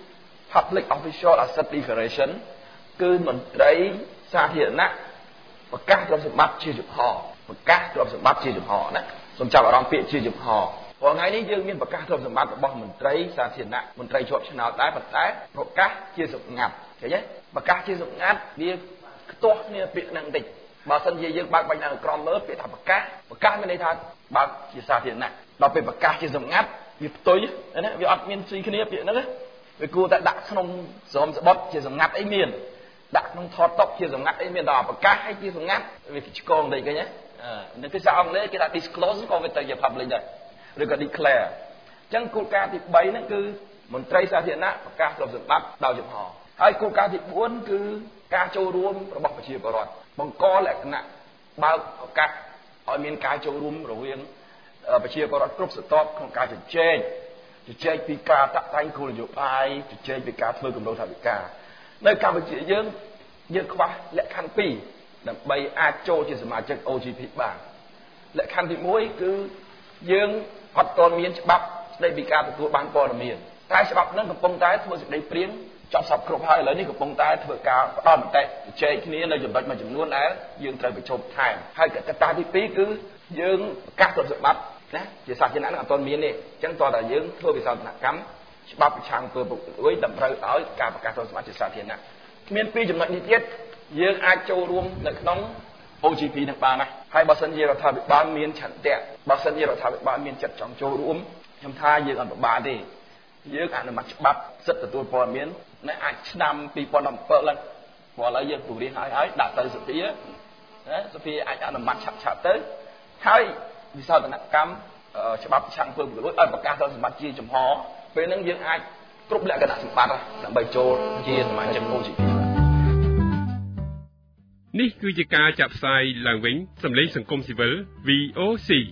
public official asset declaration គឺមន្ត្រីសាធារណៈប្រកាសទ្រព្យសម្បត្តិជាចំហប្រកាសទ្រព្យសម្បត្តិជាចំហណាសូមចាប់អារម្មណ៍ពាក្យជាចំហព្រោះថ្ងៃនេះយើងមានប្រកាសទ្រព្យសម្បត្តិរបស់មន្ត្រីសាធារណៈមន្ត្រីជាប់ឆ្នោតដែរប៉ុន្តែប្រកាសជាសម្ងាត់ឃើញទេប្រកាសជាសម្ងាត់វាខ្ទាស់គ្នាពាក្យហ្នឹងបន្តិចបើសិនជាយើងបើកបាញ់នៅក្រមមើលពាក្យថាប្រកាសប្រកាសមានន័យថាបើកជាសាធារណៈដល់ពេលប្រកាសជាសម្ងាត់វាផ្ទុយណាវាអត់មានស៊ីគ្នាពាក្យហ្នឹងវាគួរតែដាក់ក្នុងស្រោមស្បត់ជាសម្ងាត់អីមានដាក់ក្នុងថតតុកជាសម្ងាត់អីមានដល់ប្រកាសឲ្យជាសម្ងាត់វាឆ្កងបន្តិចឃើញទេនៅភាសាអង់គ្លេសគេថា disclose ក៏វាទៅជា public ដែរឬក៏ declare អញ្ចឹងគោលការណ៍ទីបីហ្នឹងគឺមន្ត្រីសាធារណៈប្រកាសទ្រព្យសម្បត្តិដោយចំហហើយគោលការណ៍ទីបួនគឺការចូលរួមរបស់ប្រជាពលរដ្ឋបង្កលក្ខណៈបើកឱកាសឲ្យមានការចូលរួមរវាងប្រជាពលរដ្ឋគ្រប់ស្រទាប់ក្នុងការជជែកជជែកពីការតាក់តែងគោលនយោបាយជជែកពីការធ្វើគម្រោងថវិកានៅកម្ពុជាយើងយើងខ្វះលក្ខខណ្ឌពីរដើម្បីអាចចូលជាសមាជិក អូ ជី พี បានលក្ខខណ្ឌទីមួយគឺយើងអត់ទាន់មានច្បាប់ស្តីពីការទទួលបានព័ត៌មានតែច្បាប់ហ្នឹងកំពុងតែធ្វើសេចក្តីព្រាងចប់សពគ្រប់ហើយឥឡូវនេះកំពុងតែធ្វើការផ្ដល់មតិជជែកគ្នានៅចំណុចមួយចំនួនដែលយើងត្រូវបញ្ចុះថែមហើយកត្តាទីពីរគឺយើងប្រកាសទ្រព្យសម្បត្តិណាជាសាធារណៈនឹងអត់ទាន់មានទេអញ្ចឹងតើតើយើងធ្វើវិសោធនកម្មច្បាប់ប្រឆាំងធ្វើពុករលួយតម្រូវឲ្យការប្រកាសទ្រព្យសម្បត្តិជាសាធារណៈមានពីរចំណុចនេះទៀតយើងអាចចូលរួមនៅក្នុង អូ ជី พี នឹងបានណាហើយបើសិនជារដ្ឋាភិបាលមានឆន្ទៈបើសិនជារដ្ឋាភិបាលមានចិត្តចង់ចូលរួមខ្ញុំថាយើងអត់ពិបាកទេយើងអនុម័តច្បាប់សិទ្ធិទទួលព័ត៌មាននៅអាចឆ្នាំពីរពាន់bảyឡើងព្រោះឥឡូវយើងទូរៀងឲ្យហើយដាក់ទៅសភាណាសភាអាចអនុម័តឆាប់ឆាប់ទៅហើយវិសោធនកម្មច្បាប់ឆាំងធ្វើពុករលួយឲ្យប្រកាសទ្រព្យសម្បត្តិជាចំហពេលហ្នឹងយើងអាចគ្រប់លក្ខណៈសម្បត្តិដើម្បីចូលជាសមាជិក អូ ជី พีនេះគឺជាការចាក់ផ្សាយឡើងវិញសម្លេងសង្គមស៊ីវិល វី អូ សី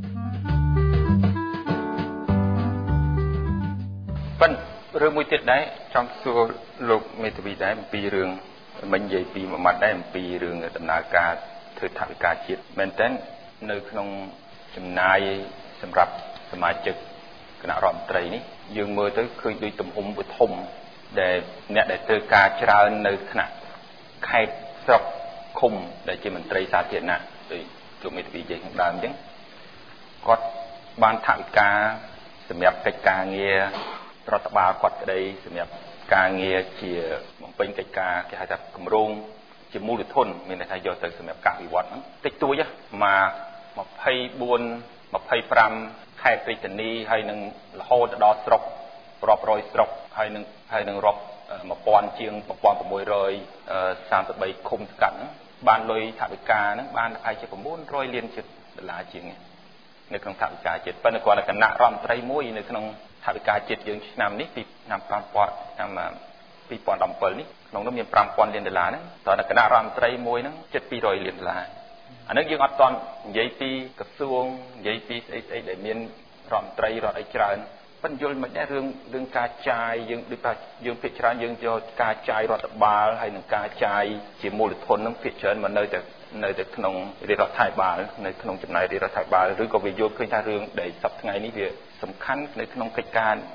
ប៉ុន្តែរឿងមួយទៀតដែរចង់សួរលោកមេធាវីដែរអំពីរឿងមិញនិយាយពីមួយម៉ាត់ដែរអំពីរឿងដំណើរការធ្វើថវិកាជាតិមែនតើនៅក្នុងចំណាយសម្រាប់សមាជិកគណៈរដ្ឋមន្ត្រីនេះយើងមើលទៅឃើញដូចទំហំវាធំដែលអ្នកដែលធ្វើការច្រើននៅថ្នាក់ខេត្តស្រុកឃុំដែលជាមន្ត្រីសាធារណៈដូចលោកមេធាវីនិយាយខាងដើមអញ្ចឹងគាត់បានថវិកាសម្រាប់កិច្ចការងាររដ្ឋបាលគាត់ក្តីសម្រាប់ការងារជាបំពេញកិច្ចការគេហៅថាគម្រោងជាមូលធនមានន័យថាយកទៅសម្រាប់ការវិវត្តហ្នឹងតិចតួចមក24 25ខេត្តរាជធានីហើយនឹងរហូតដល់ស្រុករាប់រយស្រុកហើយនឹងហើយនឹងរាប់1000ជាង1633ឃុំសង្កាត់ហ្នឹងបានលុយថវិកាហ្នឹងបានប្រហែលជា900លានជាតិដុល្លារជាងនៅក្នុងថវិកាជាតិប៉ុន្តែគាត់គណៈរដ្ឋមន្ត្រីមួយនៅក្នុងថវិកាជាតិយើងឆ្នាំនេះពីឆ្នាំ2017នេះក្នុងនោះមាន5000លានដុល្លារហ្នឹងតើគណៈរដ្ឋមន្ត្រីមួយហ្នឹងជិត200លានដុល្លារអានេះយើងអត់តន់និយាយពីក្រសួងនិយាយពីស្អីស្អីដែលមានរដ្ឋមន្ត្រីរដ្ឋអីច្រើនប៉ុន្តែយល់មិនដែររឿងរឿងការចាយយើងដូចថាយើងភាគច្រើនយើងយកការចាយរដ្ឋបាលហើយនឹងការចាយជាមូលធនហ្នឹងភាគច្រើនមកនៅតែនៅតែក្នុងរាជរដ្ឋាភិបាលនៅក្នុងចំណាយរាជរដ្ឋាភិបាលឬក៏វាយល់ឃើញថារឿងដែលសប្តាហ៍ថ្ងៃនេះវាសំខាន់នៅក្នុងកិច្ចការ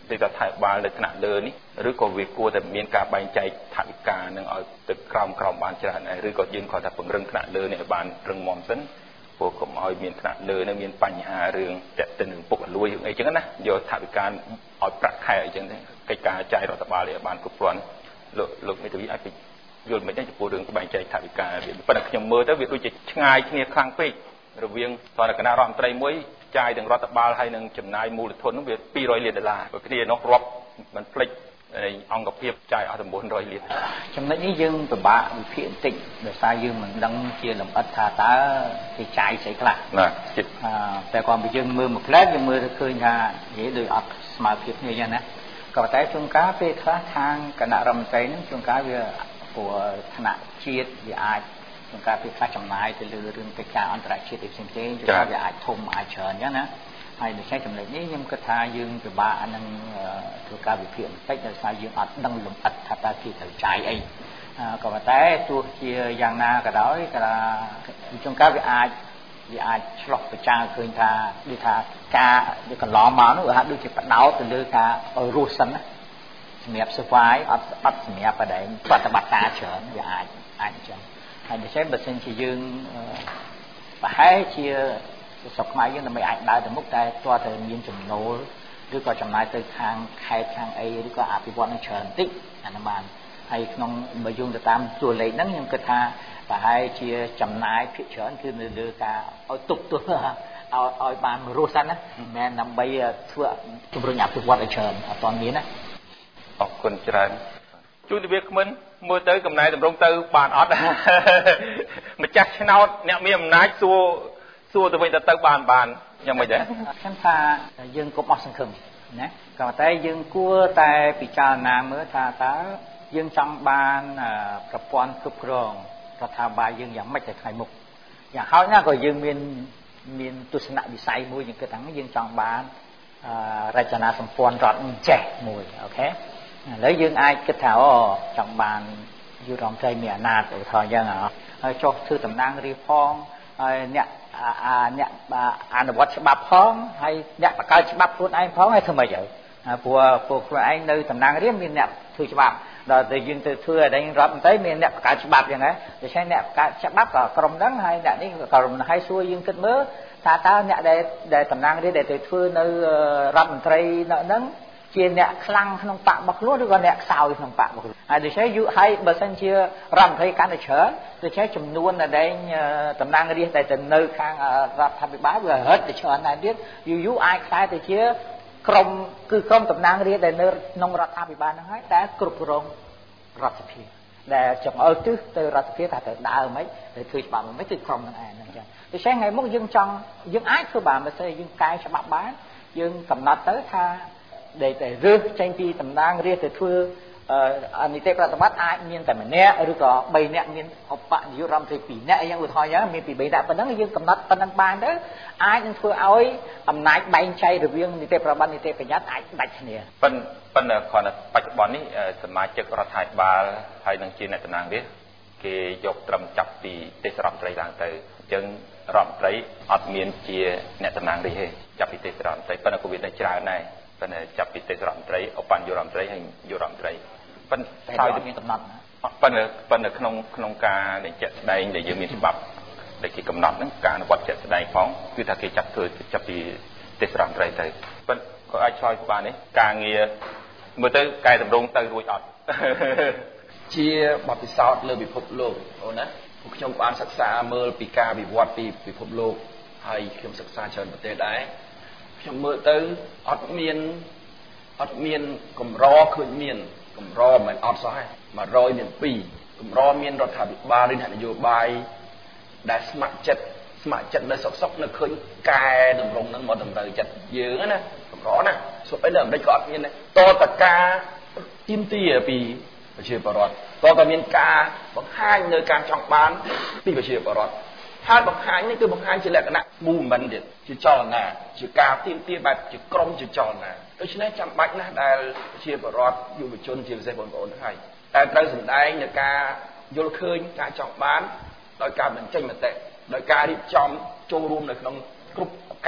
ទេរដ្ឋាភិបាលនៅថ្នាក់លើនេះឬក៏វាគួរតែមានការបែងចែកថវិកានឹងឲ្យទៅក្រោមក្រោមបានច្រើនដែរឬក៏យើងគាត់ថាពង្រឹងថ្នាក់លើនេះឲ្យបានរឹងមាំសិនព្រោះកុំឲ្យមានថ្នាក់លើនឹងមានបញ្ហារឿងតេតិននឹងពុករលួយអីចឹងណាយកថវិកាឲ្យប្រាក់ខែអីចឹងទេកិច្ចការចាយរដ្ឋបាលឲ្យបានគ្រប់គ្រាន់លោកលោកមេធាវីអាចទៅយល់មិនដែរចំពោះរឿងបែងចែកថវិកាវាប៉ុន្តែខ្ញុំមើលទៅវាដូចជាឆ្ងាយគ្នាខ្លាំងពេករវាងតរគណៈរដ្ឋមន្ត្រីមួយចាយទាំងរដ្ឋបាលហើយនឹងចំណាយមូលធននោះវាពីររយលានដុល្លារព្រោះគ្នានោះរាប់មិនភ្លេចអង្គភាពចាយអស់តែ៩រយលានចំណុចនេះយើងពិបាកវិភាគបន្តិចដោយសារយើងមិនដឹងជាលម្អិតថាតើគេចាយស្អីខ្លះបាទអឺតែគាត់បើយើងមើលមួយផ្លែតយើងមើលទៅឃើញថានិយាយដូចអត់ស្មើភាពគ្នាយ៉ាងណាក៏តែជួនកាលពេលខ្លះខាងគណៈរដ្ឋមន្ត្រីនឹងជួនកាលវាព្រោះថ្នាក់ជាតិវាអាចជួនកាលពេលខ្លះចំណាយទៅលើរឿងកិច្ចការអន្តរជាតិផ្សេងៗជួនកាលវាអាចធំអាចច្រើនអញ្ចឹងណាហើយដូច្នេះចំណុចនេះខ្ញុំគិតថាយើងពិបាកនឹងធ្វើការវិភាគបន្តិចដោយសារយើងអត់ដឹងលម្អិតថាតើគេត្រូវចាយអីក៏ប៉ុន្តែទោះជាយ៉ាងណាក៏ដោយក៏ជួនកាលវាអាចវាអាចឆ្លោះប្រចាំឃើញថាដូចថាការកន្លងមកនោះវាហាក់ដូចជាបដោតទៅលើការឲ្យរស់សិនណាសម្រាប់ survive អត់អត់សម្រាប់បដិបត្តិបត្តិការច្រើនវាអាចអាចអញ្ចឹងហើយដូច្នេះបើសិនជាយើងប្រហែលជាស្រុកខ្មែរយើងដើម្បីអាចដើរទៅមុខតែទាល់តែមានចំណូលឬក៏ចំណាយទៅខាងខេត្តខាងអីឬក៏អភិវឌ្ឍនឹងច្រើនបន្តិចអានោះបានហើយក្នុងបើយើងទៅតាមតួលេខហ្នឹងខ្ញុំគិតថាប្រហែលជាចំណាយភាគច្រើនគឺនៅលើការឲ្យទប់ទល់ឲ្យឲ្យបានរស់សិនណាមិនមែនដើម្បីធ្វើជំរុញអភិវឌ្ឍឲ្យច្រើនអត់ទាន់មានណាអរគុណច្រើនជួនទិវាគ្មិនមើលទៅកំណែតម្រង់ទៅបានអត់ម្ចាស់ឆ្នោតអ្នកមានអំណាចសួរសួរទៅវិញទៅទៅបានបានយ៉ាងម៉េចដែរខ្ញុំថាយើងកុំអស់សង្ឃឹមណាក៏តែយើងគួរតែពិចារណាមើលថាតើយើងចង់បានប្រព័ន្ធគ្រប់គ្រងរដ្ឋាភិបាលយើងយ៉ាងម៉េចទៅថ្ងៃមុខយ៉ាងហោចណាស់ក៏យើងមានមានទស្សនវិស័យមួយយើងគិតថាយើងចង់បានរចនាសម្ព័ន្ធរដ្ឋចេះមួយអូខេឥឡូវយើងអាចគិតថាអូចង់បានយុរដ្ឋមន្ត្រីមានអាណត្តិឧទាហរណ៍យ៉ាងហើយចុះធ្វើតំណាងរាស្ត្រផងហើយអ្នកអ្នកអនុវត្តច្បាប់ផងហើយអ្នកបង្កើតច្បាប់ខ្លួនឯងផងហើយធ្វើម៉េចទៅព្រោះពួកខ្លួនឯងនៅតំណាងរាស្ត្រមានអ្នកធ្វើច្បាប់ដល់តែយើងទៅធ្វើឲ្យរដ្ឋមន្ត្រីមានអ្នកបង្កើតច្បាប់យ៉ាងណាដូច្នេះអ្នកបង្កើតច្បាប់ក៏ក្រុមហ្នឹងហើយអ្នកនេះក៏ក្រុមហើយសួរយើងគិតមើលថាតើអ្នកដែលដែលតំណាងរាស្ត្រដែលទៅធ្វើនៅរដ្ឋមន្ត្រីហ្នឹងជាអ្នកខ្លាំងក្នុងបករបស់ខ្លួនឬក៏អ្នកខ្សោយក្នុងបករបស់ខ្លួនហើយដូច្នេះយូរហើយបើសិនជារដ្ឋមន្ត្រីកាន់តែច្រើនដូច្នេះចំនួនដែលតំណាងរាស្ត្រដែលទៅនៅខាងរដ្ឋាភិបាលវារឹតទៅច្រើនដែរទៀតយូរយូរអាចខ្សែទៅជាក្រុមគឺក្រុមតំណាងរាស្ត្រដែលនៅក្នុងរដ្ឋាភិបាលហ្នឹងហើយតែគ្រប់គ្រងរដ្ឋសភាដែលចង្អុលទិសទៅរដ្ឋសភាថាទៅដើរមិនទៅធ្វើច្បាប់មិនគឺក្រុមហ្នឹងឯងហ្នឹងចឹងដូច្នេះថ្ងៃមុខយើងចង់យើងអាចធ្វើបានបើស្អីយើងកែច្បាប់បានយើងកំណត់ទៅថាដែលតែរើសចេញពីតំណាងរាស្ត្រទៅធ្វើនីតិប្រតិបត្តិអាចមានតែម្នាក់ឬក៏បីនាក់មានឧបនាយករដ្ឋមន្ត្រីពីរនាក់អីយ៉ាងឧទាហរណ៍យ៉ាងមានពីបីនាក់ប៉ុណ្ណឹងយើងកំណត់ប៉ុណ្ណឹងបានទៅអាចនឹងធ្វើឲ្យអំណាចបែងចែករវាងនីតិប្រតិបត្តិនីតិបញ្ញត្តិអាចដាច់គ្នាប៉ុន្តែប៉ុន្តែគ្រាន់តែបច្ចុប្បន្ននេះសមាជិករដ្ឋាភិបាលហើយនឹងជាអ្នកតំណាងរាស្ត្រគេយកត្រឹមចាប់ពីទេសរដ្ឋមន្ត្រីឡើងទៅអញ្ចឹងរដ្ឋមន្ត្រីអត់មានជាអ្នកតំណាងរាស្ត្រទេចាប់ពីទេសរដ្ឋមន្ត្រីប៉ុន្តែក៏វាតែច្រើនដែរប៉ុន្តែចាប់ពីទេសរដ្ឋមន្ត្រីឧបនាយករដ្ឋមន្ត្រីហើយនាយករដ្ឋមន្ត្រីប៉ុន្តែហើយមានកំណត់ប៉ុន្តែប៉ុន្តែក្នុងក្នុងការដែលជាក់ស្ដែងដែលយើងមានច្បាប់ដែលគេកំណត់ហ្នឹងការអនុវត្តជាក់ស្ដែងផងគឺថាគេចាប់ធ្វើចាប់ពីទេសរដ្ឋមន្ត្រីទៅប៉ុន្តែក៏អាចឆ្លើយបាននេះការងារមើលទៅកែតម្រង់ទៅរួចអត់ជាបទពិសោធន៍លើពិភពលោកអូនណាពួកខ្ញុំបានសិក្សាមើលពីការវិវត្តពីពិភពលោកហើយខ្ញុំសិក្សាច្រើនប្រទេសដែរខ្ញុំមើលទៅអត់មានអត់មានកម្រឃើញមានកម្រមិនអត់សោះទេមួយរយមានពីរកម្រមានរដ្ឋាភិបាលឬអ្នកនយោបាយដែលស្ម័គ្រចិត្តស្ម័គ្រចិត្តនៅសុកសុកនៅឃើញកែតម្រង់ហ្នឹងមកតម្រូវចិត្តយើងណាកម្រណាសុខអីនៅអាមេរិកក៏អត់មានដែរតតការទីមទីពីប្រជាពលរដ្ឋតើតើមានការបង្ហាញនៅការចង់បានពីប្រជាពលរដ្ឋហើយបង្ហាញនេះគឺបង្ហាញជាលក្ខណៈ movement ទៀតជាចលនាជាការទៀមទាបែបជាក្រុមជាចលនាដូច្នេះចាំបាច់ណាស់ដែលប្រជាពលរដ្ឋយុវជនជាពិសេសបងប្អូនទាំងហើយតែត្រូវសម្ដែងនៅការយល់ឃើញការចង់បានដោយការបញ្ចេញមតិដោយការរៀបចំចូលរួមនៅក្នុងគ្រប់ឱកាស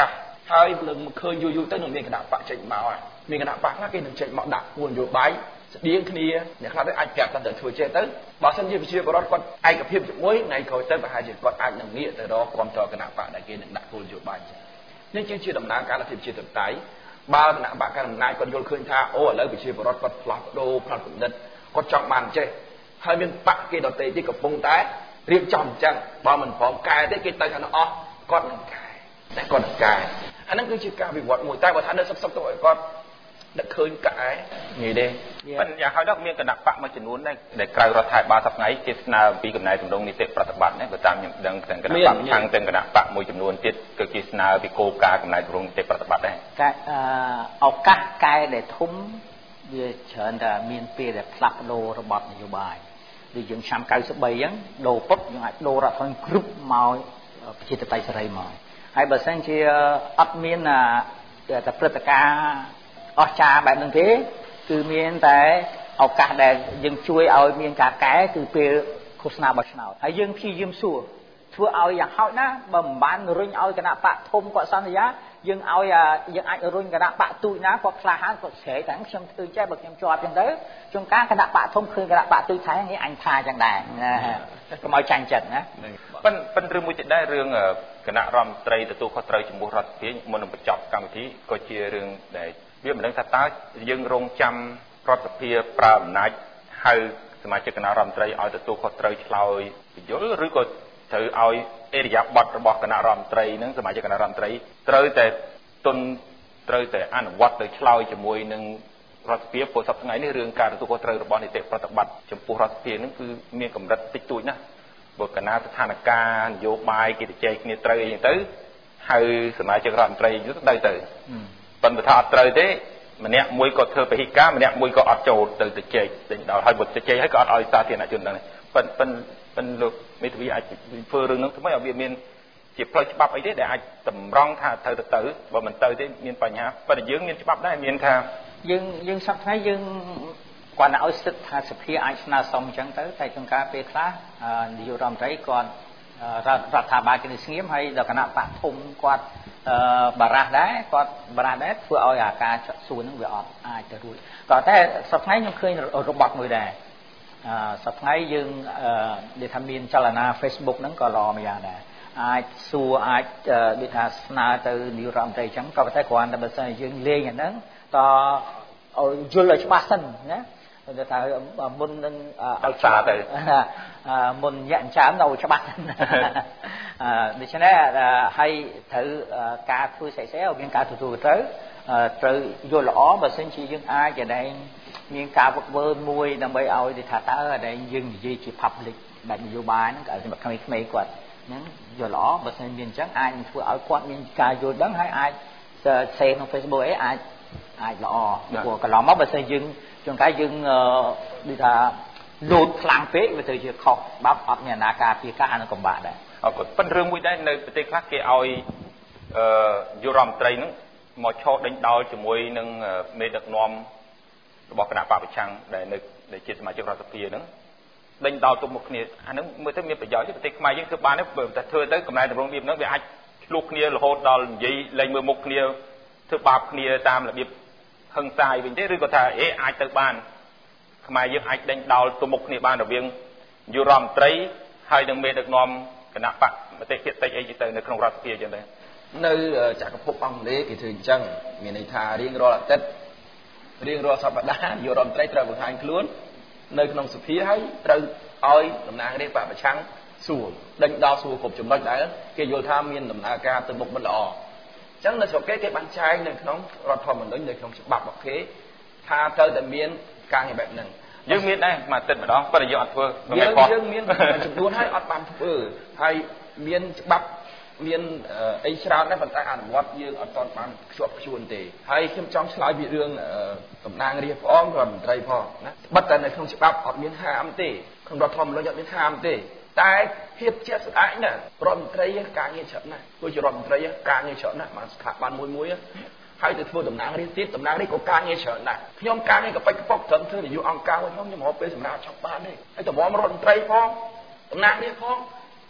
ហើយលើមកឃើញយូរយូរទៅនឹងមានគណៈបកចេញមកហើយមានគណៈបកខ្លះគេនឹងចេញមកដាក់គោលនយោបាយស្តៀងគ្នាអ្នកខ្លះទៅអាចប្រាប់តែធ្វើចេះទៅបើសិនជាប្រជាពលរដ្ឋគាត់ឯកភាពជាមួយថ្ងៃក្រោយទៅប្រហែលជាគាត់អាចនឹងងាកទៅរកគ្រប់តគណៈបកដែលគេនឹងដាក់គោលនយោបាយនេះជាដំណើរការលទ្ធិប្រជាធិបតេយ្យបើគណៈបកកណ្ដាលអំណាចគាត់យល់ឃើញថាអូឥឡូវប្រជាពលរដ្ឋគាត់ផ្លាស់ប្ដូរផ្លាស់បណ្ឌិតគាត់ចង់បានចេះហើយមានបកគេដទៃទៀតកំពុងតែរៀបចំអញ្ចឹងបើមិនព្រមកែទេគេទៅថាអស់គាត់នឹងកែតែគាត់នឹងកែអាហ្នឹងគឺជាការវិវត្តមួយតែបើថានៅសុខសុខទៅឲ្យគាត់ដឹកឃើញកែងាយទេប៉ុន្តែយ៉ាងហោចដល់មានគណៈបកមួយចំនួនដែរដែលក្រៅរដ្ឋាភិបាលសប្តាហ៍ថ្ងៃគេស្នើពីកំណែទម្រង់នីតិប្រតិបត្តិណាបើតាមខ្ញុំដឹងទាំងគណៈបកខាងទាំងគណៈបកមួយចំនួនទៀតគឺគេស្នើពីគោលការណ៍កំណែទម្រង់នីតិប្រតិបត្តិដែរតែឱកាសកែដែលធំវាច្រើនតែមានពេលដែលផ្លាស់ប្ដូររបបនយោបាយដូចយើងឆ្នាំ九三អញ្ចឹងដូរពុតយើងអាចដូររដ្ឋធម្មនុញ្ញគ្រប់មកប្រជាធិបតេយ្យសេរីមកហើយបើសិនជាអត់មានតែព្រឹត្តិការណ៍អស្ចារ្យបែបហ្នឹងទេគឺមានតែឱកាសដែលយើងជួយឲ្យមានការកែគឺពេលឃោសនាបោះឆ្នោតហើយយើងព្យាយាមសួរធ្វើឲ្យយ៉ាងហោចណាបើមិនបានរុញឲ្យគណៈបកធំគាត់សន្យាយើងឲ្យយើងអាចរុញគណៈបកទូចណាគាត់ក្លាហានគាត់ស្រែកតែខ្ញុំធ្វើចេះបើខ្ញុំជាប់ចឹងទៅជួនកាលគណៈបកធំឃើញគណៈបកទូចថៃនេះអញថាចឹងដែរកុំឲ្យចាញ់ចិត្តណាប៉ុន្តែប៉ុន្តែរឿងមួយទៀតដែររឿងគណៈរដ្ឋមន្ត្រីទទួលខុសត្រូវចំពោះរដ្ឋាភិបាលមុននឹងបញ្ចប់កម្មវិធីក៏ជារឿងដែលវាមិនដឹងថាតើយើងរងចាំរដ្ឋាភិបាលប្រើអំណាចហៅសមាជិកគណៈរដ្ឋមន្ត្រីឲ្យទទួលខុសត្រូវឆ្លើយបញ្យលឬក៏ត្រូវឲ្យអេរិយាប័ត្ររបស់គណៈរដ្ឋមន្ត្រីនឹងសមាជិកគណៈរដ្ឋមន្ត្រីត្រូវតែទុនត្រូវតែអនុវត្តទៅឆ្លើយជាមួយនឹងរដ្ឋាភិបាលព្រោះសប្តាហ៍ថ្ងៃនេះរឿងការទទួលខុសត្រូវរបស់នីតិប្រតិបត្តិចំពោះរដ្ឋាភិបាលនឹងគឺមានកម្រិតតិចតួចណាស់បើកណាស្ថានភាពនយោបាយគេទៅចែកគ្នាត្រូវអីចឹងទៅហៅសមាជិករដ្ឋមន្ត្រីទៅទៅទៅប៉ុន្តែថាអត់ត្រូវទេម្នាក់មួយក៏ធ្វើពហិការម្នាក់មួយក៏អត់ចូលទៅទៅចែកដល់ហើយបើទៅចែកហើយក៏អត់ឲ្យសាធារណជនដឹងប៉ុន្តែប៉ុន្តែលោកមេធាវីអាចធ្វើរឿងហ្នឹងធ្វើម៉េចឲ្យវាមានជាផ្លូវច្បាប់អីទេដែលអាចតម្រង់ថាត្រូវទៅទៅបើមិនទៅទេមានបញ្ហាប៉ុន្តែយើងមានច្បាប់ដែរមានថាយើងយើងសប្តាហ៍ថ្ងៃយើងគាត់ឲ្យសិទ្ធិថាសភាអាចស្នើសុំអញ្ចឹងទៅតែចង្ការពេលខ្លះនាយករដ្ឋមន្ត្រីគាត់រដ្ឋាភិបាលគេស្ងៀមហើយដល់គណៈបកធំគាត់បារះដែរគាត់បារះដែរធ្វើឲ្យអាការចាក់សួរនឹងវាអត់អាចទៅរួចក៏តែសប្តាហ៍ថ្ងៃខ្ញុំឃើញរបត់មួយដែរអឺសប្តាហ៍ថ្ងៃយើងនិយាយថាមានចលនា Facebook ហ្នឹងក៏ល្អម្យ៉ាងដែរអាចសួរអាចដូចថាស្នើទៅនាយករដ្ឋមន្ត្រីអញ្ចឹងក៏ប៉ុន្តែគ្រាន់តែបើសិនយើងលេងអាហ្នឹងតយល់ឲ្យច្បាស់សិនណាតែថាមុននឹងឲ្យច្បាស់ទៅមុនញាក់ចាំនៅច្បាស់អឺដូច្នេះហើយត្រូវការធ្វើស្អីស្អីឲ្យមានការទទួលត្រូវត្រូវយល់ល្អបើសិនជាយើងអាចតែមានការវឹកវើមួយដើម្បីឲ្យគេថាតើតែយើងនិយាយជា public បែបនយោបាយហ្នឹងក៏សម្រាប់ក្មេងៗគាត់ហ្នឹងយល់ល្អបើសិនមានអញ្ចឹងអាចនឹងធ្វើឲ្យគាត់មានការយល់ដឹងហើយអាច share ក្នុង Facebook អីអាចអាចល្អព្រោះកន្លងមកបើសិនយើងជួនកាលយើងដូចថាលោតខ្លាំងពេកវាទៅជាខុសបាប់អត់មានអាណាការពារការអានឹងកំបាក់ដែរអរគុណប៉ុន្តែរឿងមួយដែរនៅប្រទេសខ្លះគេឲ្យអឺយុរដ្ឋមន្ត្រីហ្នឹងមកឈរដេញដោលជាមួយនឹងមេដឹកនាំរបស់គណៈបព្វប្រឆាំងដែលនៅដែលជាសមាជិករដ្ឋសភាហ្នឹងដេញដោលទុំមុខគ្នាអាហ្នឹងមើលទៅមានប្រយោជន៍ទេប្រទេសខ្មែរយើងធ្វើបានទេបើតែធ្វើទៅកំណែតម្រង់របៀបហ្នឹងវាអាចឆ្លោះគ្នារហូតដល់និយាយលែងមើលមុខគ្នាធ្វើបាបគ្នាតាមរបៀបហឹង្សាយវិញទេឬក៏ថាអេអាចទៅបានខ្មែរយើងអាចដេញដោលទុំមុខគ្នាបានរវាងយុរដ្ឋមន្ត្រីហើយនឹងមេដឹកនាំគណៈបកមតិភាគតិចអីទៅនៅក្នុងរដ្ឋសភាអញ្ចឹងដែរនៅចក្រភពអង់គ្លេសគេធ្វើអញ្ចឹងមានន័យថារៀងរាល់អាទិត្យរៀងរាល់សប្តាហ៍យុរដ្ឋមន្ត្រីត្រូវបង្ហាញខ្លួននៅក្នុងសភាហើយត្រូវឲ្យតំណាងរាស្ត្របកប្រឆាំងសួរដេញដោលសួរគ្រប់ចំណុចដែលគេយល់ថាមានដំណើរការទៅមុខមិនល្អអញ្ចឹងនៅស្រុកគេគេបានចែងនៅក្នុងរដ្ឋធម្មនុញ្ញនៅក្នុងច្បាប់របស់គេថាត្រូវតែមានការងារបែបហ្នឹងយើងមានដែរមួយអាទិត្យម្ដងប៉ុន្តែយើងអត់ធ្វើយើងយើងមានចំនួនហើយអត់បានធ្វើហើយមានច្បាប់មានអីច្រើនដែរប៉ុន្តែអនុវត្តយើងអត់ទាន់បានខ្ជាប់ខ្ជួនទេហើយខ្ញុំចង់ឆ្លើយពីរឿងតំណាងរាស្ត្រផងរដ្ឋមន្ត្រីផងណាបិទតែនៅក្នុងច្បាប់អត់មានហាមទេក្នុងរដ្ឋធម្មនុញ្ញអត់មានហាមទេតែភាពជាក់ស្ដែងណារដ្ឋមន្ត្រីការងារច្រើនណាស់ដូចជារដ្ឋមន្ត្រីការងារច្រើនណាស់មកស្ថាប័នមួយមួយហើយទៅធ្វើតំណាងរាស្ត្រទៀតតំណាងរាស្ត្រក៏ការងារច្រើនដែរខ្ញុំការងារក៏បាច់កប៉ុកត្រឹមធ្វើនាយកអង្គការមួយខ្ញុំខ្ញុំរកពេលសម្រាប់ចប់បានទេហើយតំណរដ្ឋមន្ត្រីផងតំណាងរាស្ត្រផង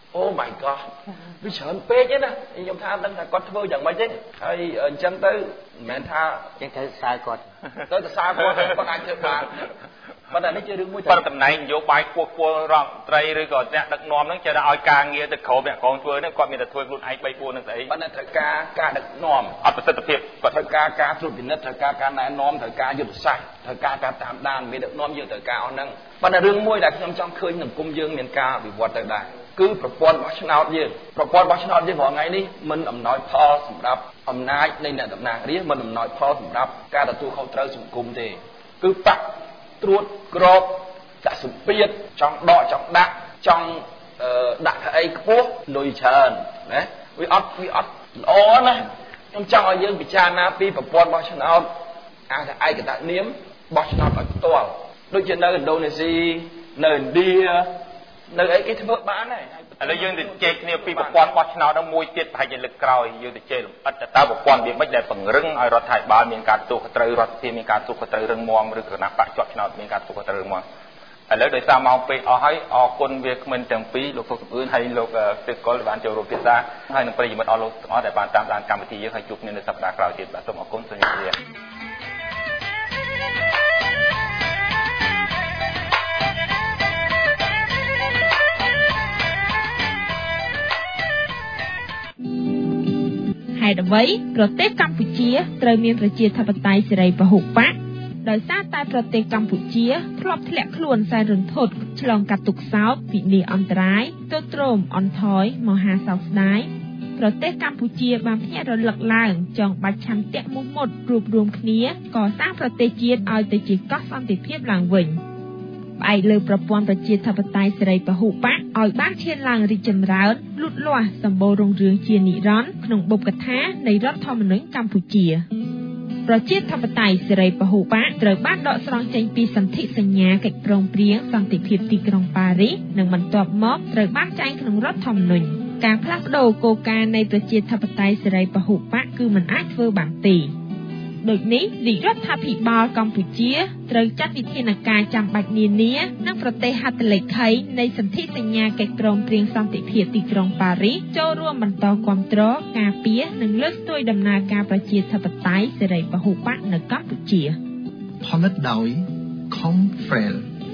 Oh my god វាច្រើនពេកទេណាខ្ញុំថាដឹងថាគាត់ធ្វើយ៉ាងម៉េចទេហើយអញ្ចឹងទៅមិនមែនថាអញ្ចឹងត្រូវសើគាត់ទៅទៅសើគាត់គាត់អាចធ្វើបានប៉ុន្តែនេះជារឿងមួយតែតំណែងនយោបាយគួរគួររដ្ឋត្រីឬក៏អ្នកដឹកនាំហ្នឹងចេះតែឲ្យការងារទៅក្រោមអ្នកកងធ្វើហ្នឹងគាត់មានតែធ្វើខ្លួនឯងបី 4នឹងស្អីប៉ុន្តែត្រូវការការដឹកនាំអត់ប្រសិទ្ធភាពគាត់ត្រូវការការត្រួតពិនិត្យត្រូវការការណែនាំត្រូវការយុទ្ធសាស្ត្រត្រូវការការតាមដានមានដឹកនាំយើងត្រូវការអស់ហ្នឹងប៉ុន្តែរឿងមួយដែលខ្ញុំចង់ឃើញសង្គមយើងមានការវិវត្តទៅដែរគឺប្រព័ន្ធបោះឆ្នោតយើងប្រព័ន្ធបោះឆ្នោតយើងរាល់ថ្ងៃនេះមិនអំណោយផលសម្រាប់អំណាចនៃអ្នកតំណាងរាស្ត្រមិនអំណោយផលសម្រាប់ការទទួលខុសត្រូវសង្គមទេគឺបាក់ត្រួតក្របដាក់សម្ពាធចង់ដកចង់ដាក់ចង់ដាក់អីខ្ពស់លុយច្រើនណាវាអត់វាអត់ល្អណាខ្ញុំចង់ឲ្យយើងពិចារណាពីប្រព័ន្ធបោះឆ្នោតអាចថាឯកតនាមបោះឆ្នោតឲ្យផ្ទាល់ដូចជានៅឥណ្ឌូនេស៊ីនៅឥណ្ឌានៅអីគេធ្វើបានហើយឥឡូវយើងទៅជែកគ្នាពីប្រព័ន្ធបោះឆ្នោតហ្នឹងមួយទៀតប្រហែលជាលើកក្រោយយើងទៅជែកលម្អិតតើប្រព័ន្ធវាមិនដែលពង្រឹងឲ្យរដ្ឋាភិបាលមានការទទួលខុសត្រូវរដ្ឋាភិបាលមានការទទួលខុសត្រូវរឹងមាំឬគណៈបកជាប់ឆ្នោតមានការទទួលខុសត្រូវរឹងមាំឥឡូវដោយសារម៉ោងពេកអស់ហើយអរគុណវាគ្មិនទាំងពីរលោកសុខសំអឿនហើយលោកសេកុលបានចូលរួមពិភាក្សាហើយនឹងប្រិយមិត្តអស់លោកទាំងអស់ដែលបានតាមដានកម្មវិធីយើងហើយជួបគ្នានៅសប្តាហ៍ក្រោយទៀតបាទសូមអរគុណសូមជម្រាបលាហេតុអ្វីប្រទេសកម្ពុជាត្រូវមានប្រជាធិបតេយ្យសេរីពហុបកដោយសារតែប្រទេសកម្ពុជាធ្លាប់ធ្លាក់ខ្លួនសែនរន្ធត់ឆ្លងកាត់ទុក្ខសោកវិនាសអន្តរាយទទ្រោមអន់ថយមហាសោកស្ដាយប្រទេសកម្ពុជាបានភ្ញាក់រលឹកឡើងចង់បាច់ឆន្ទៈមោះមុតរួបរวมគ្នាកសាងប្រទេសជាតិឲ្យទៅជាកោះសន្តិភាពឡើងវិញផ្អែកលើប្រព័ន្ធប្រជាធិបតេយ្យសេរីពហុបកឲ្យបានឈានឡើងរីកចម្រើនលូតលាស់សម្បូររុងរឿងជានិរន្តរ៍ក្នុងបុព្វកថានៃរដ្ឋធម្មនុញ្ញកម្ពុជាប្រជាធិបតេយ្យសេរីពហុបកត្រូវបានដកស្រង់ចេញពីសន្ធិសញ្ញាកិច្ចព្រមព្រៀងសន្តិភាពទីក្រុងប៉ារីសនិងបន្ទាប់មកត្រូវបានចែងក្នុងរដ្ឋធម្មនុញ្ញការផ្លាស់ប្ដូរគោលការណ៍នៃប្រជាធិបតេយ្យសេរីពហុបកគឺមិនអាចធ្វើបានទេដូចនេះរាជរដ្ឋាភិបាលកម្ពុជាត្រូវចាត់វិធានការចាំបាច់នានានិងប្រទេសហត្ថលេខីនៃសន្ធិសញ្ញាកិច្ចព្រមព្រៀងសន្តិភាពទីក្រុងប៉ារីសចូលរួមបន្តគាំទ្រការពារនិងលើកស្ទួយដំណើរការប្រជាធិបតេយ្យសេរីពហុបកនៅកម្ពុជាផលិតដោយ Confrel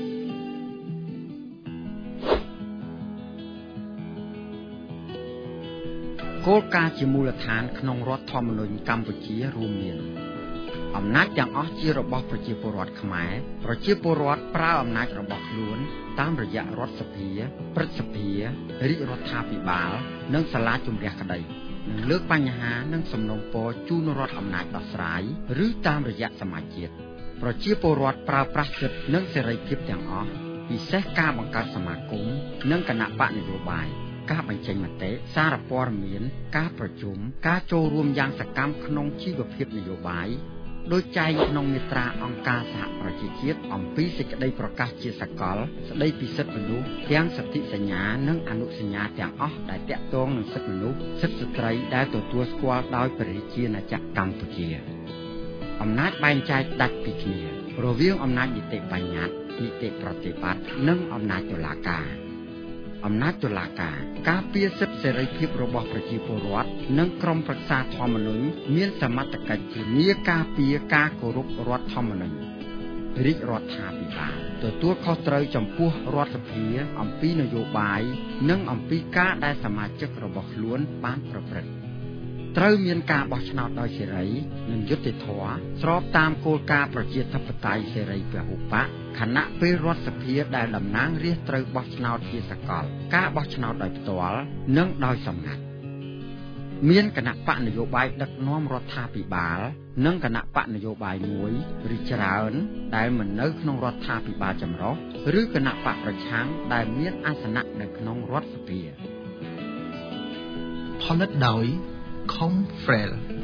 គោលការណ៍ជាមូលដ្ឋានក្នុងរដ្ឋធម្មនុញ្ញកម្ពុជារួមមានអំណាចទាំងអស់ជារបស់ប្រជាពលរដ្ឋខ្មែរប្រជាពលរដ្ឋប្រើអំណាចរបស់ខ្លួនតាមរយៈរដ្ឋសភាព្រឹទ្ធសភារាជរដ្ឋាភិបាលនិងសាលាជម្រះក្តីនឹងលើកបញ្ហានិងសំណូមពរជូនរដ្ឋអំណាចដោះស្រាយឬតាមរយៈសមាជជាតិប្រជាពលរដ្ឋប្រើប្រាស់សិទ្ធិនិងសេរីភាពទាំងអស់ពិសេសការបង្កើតសមាគមនិងគណៈបកនយោបាយការបញ្ចេញមតិសារព័ត៌មានការប្រជុំការចូលរួមយ៉ាងសកម្មក្នុងជីវភាពនយោបាយដោយចែងក្នុងមាត្រាអង្គការសហប្រជាជាតិអំពីសេចក្តីប្រកាសជាសកលស្តីពីសិទ្ធិមនុស្សទាំងសន្ធិសញ្ញានិងអនុសញ្ញាទាំងអស់ដែលទាក់ទងនឹងសិទ្ធិមនុស្សសិទ្ធិស្ត្រីដែលទទួលស្គាល់ដោយព្រះរាជាណាចក្រកម្ពុជាអំណាចបែងចែកដាច់ពីគ្នារវាងអំណាចនីតិបញ្ញត្តិនីតិប្រតិបត្តិនិងអំណាចតុលាការអំណាចតុលាការការពារសិទ្ធិសេរីភាពរបស់ប្រជាពលរដ្ឋនិងក្រុមប្រឹក្សាធម្មនុញ្ញមានសមត្ថកិច្ចធានាការពារការគោរពរដ្ឋធម្មនុញ្ញរាជរដ្ឋាភិបាលទទួលខុសត្រូវចំពោះរដ្ឋសភាអំពីនយោបាយនិងអំពីការដែលសមាជិករបស់ខ្លួនបានប្រព្រឹត្តត្រូវមានការបោះឆ្នោតដោយសេរីនិងយុត្តិធម៌ស្របតាមគោលការណ៍ប្រជាធិបតេយ្យសេរីពហុបកខណៈពេលរដ្ឋសភាដែលតំណាងរាស្ត្រត្រូវបោះឆ្នោតជាសកលការបោះឆ្នោតដោយផ្ទាល់និងដោយសម្ងាត់មានគណៈបកនយោបាយដឹកនាំរដ្ឋាភិបាលនិងគណៈបកនយោបាយមួយឬច្រើនដែលមិននៅក្នុងរដ្ឋាភិបាលចម្រុះឬគណៈបកប្រឆាំងដែលមានអាសនៈនៅក្នុងរដ្ឋសភាផលិតដោយConfrel